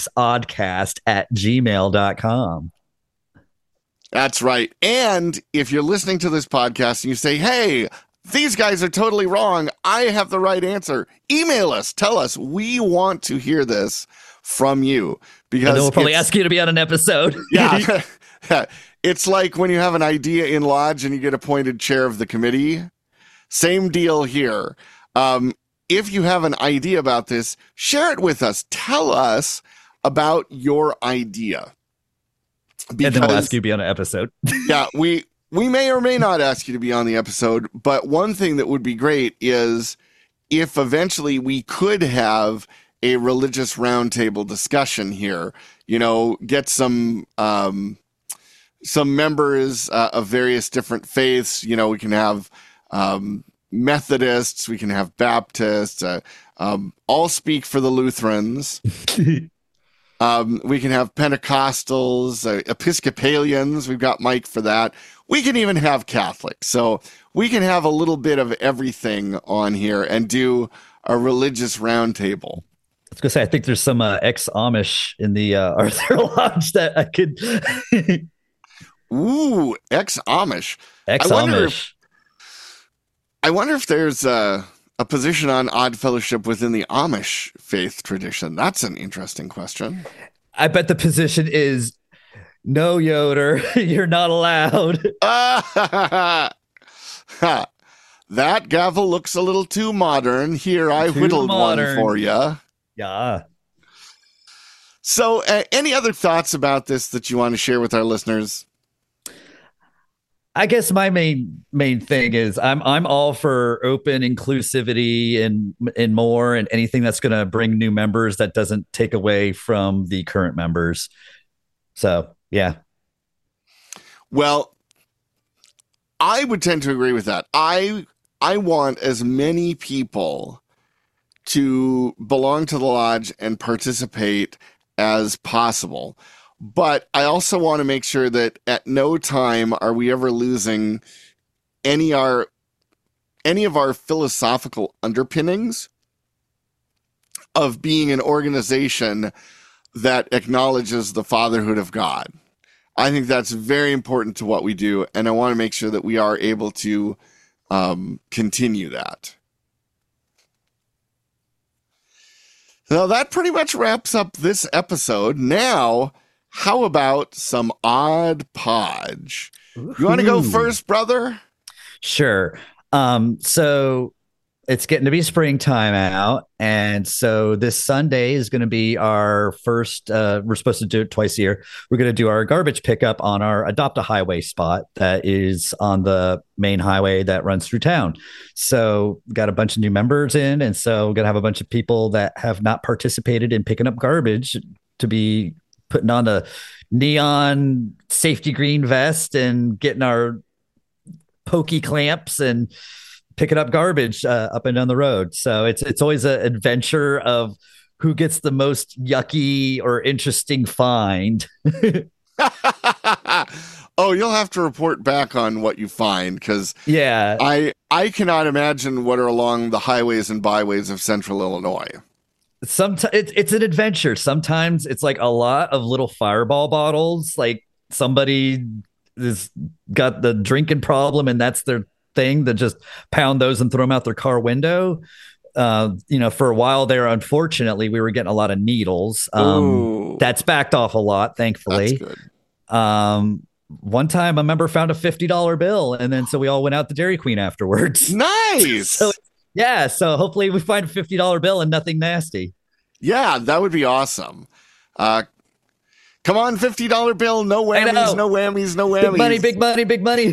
linksoddcast@gmail.com. That's right. And if you're listening to this podcast and you say, hey, these guys are totally wrong, I have the right answer, email us. Tell us. We want to hear this from you. Because we'll probably ask you to be on an episode. Yeah. It's like when you have an idea in Lodge and you get appointed chair of the committee. Same deal here. If you have an idea about this, share it with us. Tell us about your idea. Because, and then we'll ask you to be on an episode. Yeah, we may or may not ask you to be on the episode, but one thing that would be great is if eventually we could have a religious roundtable discussion here, get some members of various different faiths. We can have Methodists, we can have Baptists, all speak for the Lutherans. We can have Pentecostals, Episcopalians. We've got Mike for that. We can even have Catholics. So we can have a little bit of everything on here and do a religious roundtable. I was going to say, I think there's some ex-Amish in the Arthur Lodge that I could... Ooh, ex-Amish. Ex-Amish. I wonder if there's a position on Odd Fellowship within the Amish faith tradition. That's an interesting question. I bet the position is, no, Yoder, you're not allowed. That gavel looks a little too modern. Here, I whittled one for you. Yeah. So, any other thoughts about this that you want to share with our listeners? I guess my main thing is I'm all for open inclusivity and more, and anything that's going to bring new members that doesn't take away from the current members. So, yeah. Well, I would tend to agree with that. I want as many people to belong to the lodge and participate as possible. But I also want to make sure that at no time are we ever losing any of our philosophical underpinnings of being an organization that acknowledges the fatherhood of God. I think that's very important to what we do, and I want to make sure that we are able to continue that. So that pretty much wraps up this episode. Now, how about some Odd Podge? You want to go first, brother? Sure. So it's getting to be springtime out. And so this Sunday is going to be our first, we're supposed to do it twice a year. We're going to do our garbage pickup on our Adopt a Highway spot that is on the main highway that runs through town. So got a bunch of new members in. And so we're going to have a bunch of people that have not participated in picking up garbage to be putting on a neon safety green vest and getting our pokey clamps and picking up garbage up and down the road. So it's always an adventure of who gets the most yucky or interesting find. Oh, you'll have to report back on what you find, because yeah, I cannot imagine what are along the highways and byways of central Illinois. Sometimes it's an adventure. Sometimes it's like a lot of little Fireball bottles. Like somebody has got the drinking problem and that's their thing, that just pound those and throw them out their car window. For a while there, unfortunately, we were getting a lot of needles. That's backed off a lot, thankfully. That's good. One time a member found a $50 bill, and then so we all went out to Dairy Queen afterwards. So Nice. yeah, so hopefully we find a $50 bill and nothing nasty. Yeah, that would be awesome. Uh, Come on, $50 bill. No I whammies, know. no whammies, no Big money, whammies. big money, big money.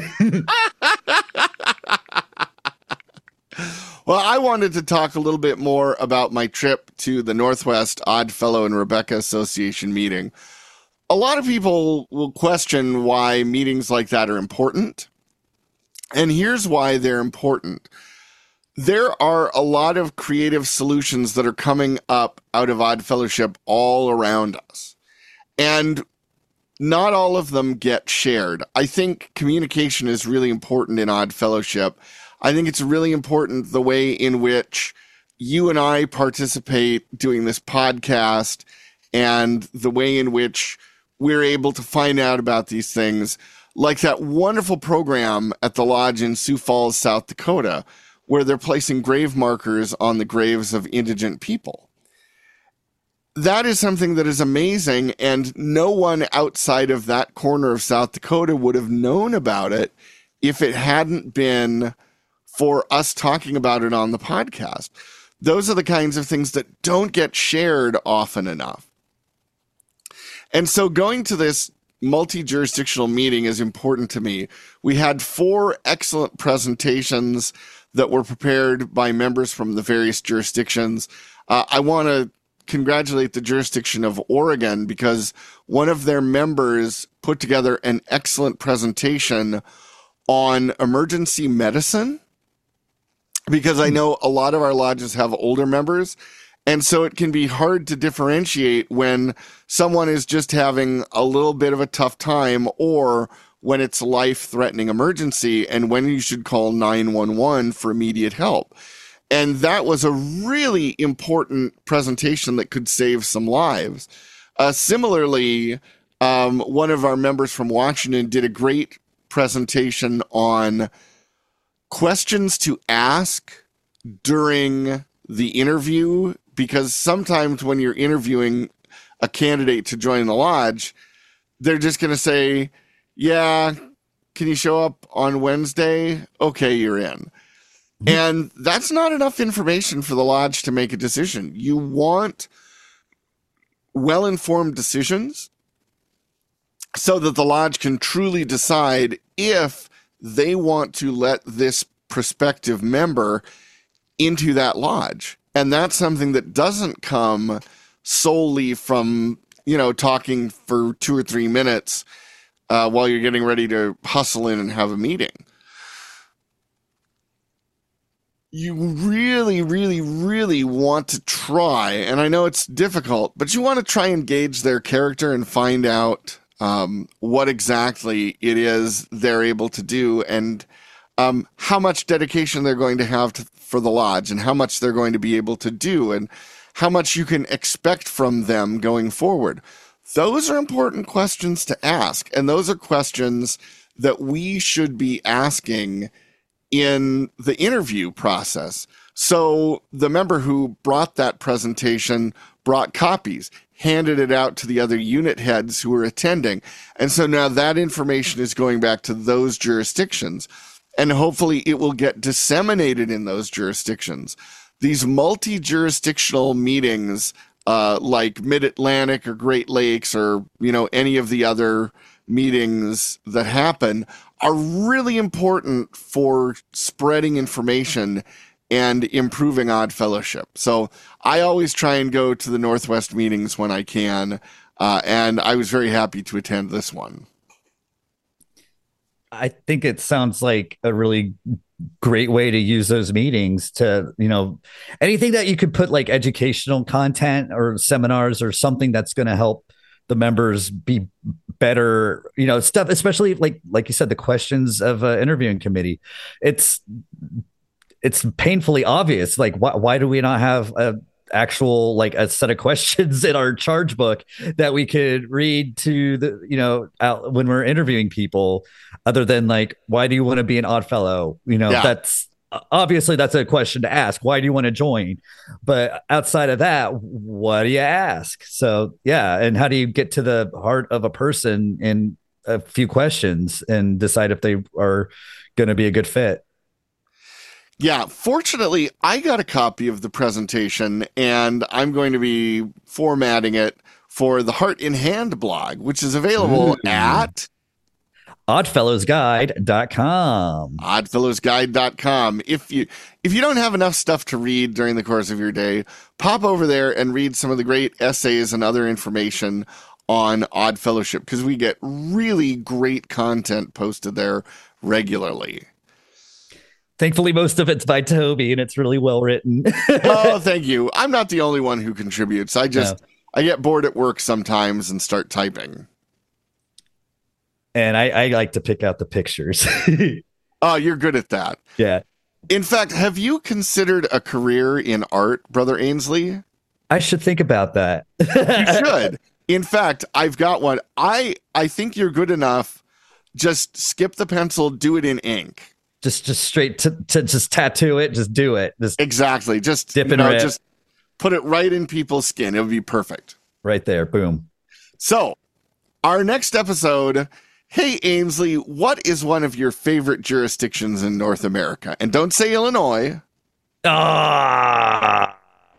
Well, I wanted to talk a little bit more about my trip to the Northwest Oddfellow and Rebecca Association meeting. A lot of people will question why meetings like that are important. And here's why they're important. There are a lot of creative solutions that are coming up out of Odd Fellowship all around us. And not all of them get shared. I think communication is really important in Odd Fellowship. I think it's really important the way in which you and I participate doing this podcast and the way in which we're able to find out about these things, like that wonderful program at the lodge in Sioux Falls, South Dakota, where they're placing grave markers on the graves of indigent people. That is something that is amazing, and no one outside of that corner of South Dakota would have known about it if it hadn't been for us talking about it on the podcast. Those are the kinds of things that don't get shared often enough. And so going to this multi-jurisdictional meeting is important to me. We had 4 excellent presentations that were prepared by members from the various jurisdictions. I want to congratulate the jurisdiction of Oregon because one of their members put together an excellent presentation on emergency medicine, because I know a lot of our lodges have older members, and so it can be hard to differentiate when someone is just having a little bit of a tough time or when it's a life-threatening emergency and when you should call 911 for immediate help. And that was a really important presentation that could save some lives. Similarly, one of our members from Washington did a great presentation on questions to ask during the interview, because sometimes when you're interviewing a candidate to join the lodge, they're just going to say, yeah, can you show up on Wednesday? Okay, you're in. And that's not enough information for the lodge to make a decision. You want well-informed decisions so that the lodge can truly decide if they want to let this prospective member into that lodge. And that's something that doesn't come solely from, talking for 2 or 3 minutes while you're getting ready to hustle in and have a meeting. You really, really, really want to try, and I know it's difficult, but you want to try and gauge their character and find out what exactly it is they're able to do, and how much dedication they're going to have for the lodge, and how much they're going to be able to do, and how much you can expect from them going forward. Those are important questions to ask, and those are questions that we should be asking in the interview process. So the member who brought that presentation brought copies, handed it out to the other unit heads who were attending. And so now that information is going back to those jurisdictions, and hopefully it will get disseminated in those jurisdictions. These multi-jurisdictional meetings, like Mid-Atlantic or Great Lakes or, any of the other meetings that happen, are really important for spreading information and improving Odd Fellowship. So I always try and go to the Northwest meetings when I can, and I was very happy to attend this one. I think it sounds like a really great way to use those meetings to, anything that you could put like educational content or seminars or something that's going to help the members be better, stuff, especially like you said, the questions of an interviewing committee. It's painfully obvious. Like, why do we not have a actual, like, a set of questions in our charge book that we could read to the, out when we're interviewing people, other than like, why do you want to be an Odd Fellow? That's obviously that's a question to ask. Why do you want to join? But outside of that, what do you ask? So yeah. And how do you get to the heart of a person and a few questions and decide if they are going to be a good fit. Yeah, fortunately, I got a copy of the presentation and I'm going to be formatting it for the Heart in Hand blog, which is available at oddfellowsguide.com. oddfellowsguide.com. If you don't have enough stuff to read during the course of your day, pop over there and read some of the great essays and other information on Odd Fellowship, because we get really great content posted there regularly. Thankfully, most of it's by Toby, and it's really well written. Oh, thank you. I'm not the only one who contributes. I get bored at work sometimes and start typing. And I like to pick out the pictures. Oh, you're good at that. Yeah. In fact, have you considered a career in art, Brother Ainsley? I should think about that. You should. In fact, I've got one. I think you're good enough. Just skip the pencil, do it in ink. Just straight to just tattoo it, just do it. Exactly. Just dip and rip. Just put it right in people's skin. It would be perfect. Right there. Boom. So, our next episode, hey Ainsley, what is one of your favorite jurisdictions in North America? And don't say Illinois. Ah.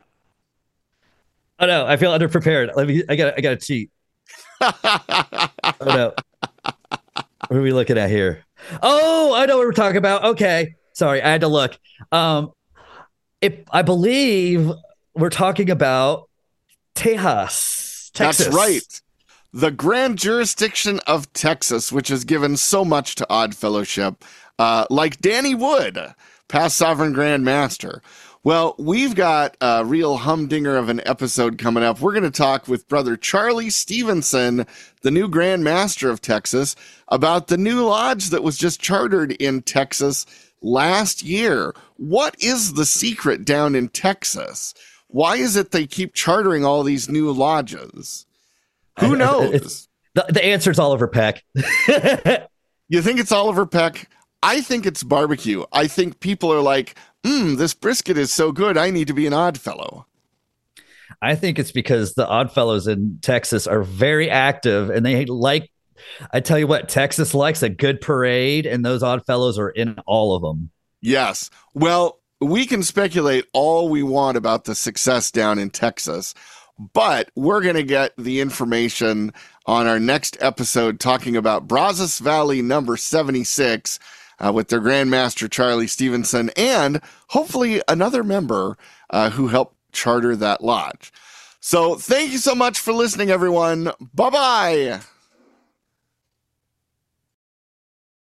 Oh no, I feel underprepared. I gotta cheat. Oh no. What are we looking at here? Oh, I know what we're talking about. Okay. Sorry, I had to look. I believe we're talking about Texas. That's right. The grand jurisdiction of Texas, which has given so much to Odd Fellowship, like Danny Wood, past Sovereign Grand Master. Well, we've got a real humdinger of an episode coming up. We're going to talk with Brother Charlie Stevenson, the new Grand Master of Texas, about the new lodge that was just chartered in Texas last year. What is the secret down in Texas? Why is it they keep chartering all these new lodges? Who knows? The answer is Oliver Peck. You think it's Oliver Peck? I think it's barbecue. I think people are like, this brisket is so good, I need to be an Odd Fellow. I think it's because the Odd Fellows in Texas are very active, and they like, I tell you what, Texas likes a good parade, and those Odd Fellows are in all of them. Yes. Well, we can speculate all we want about the success down in Texas, but we're going to get the information on our next episode talking about Brazos Valley number 76 with their Grandmaster Charlie Stevenson and hopefully another member who helped charter that lodge. So thank you so much for listening, everyone. Bye-bye.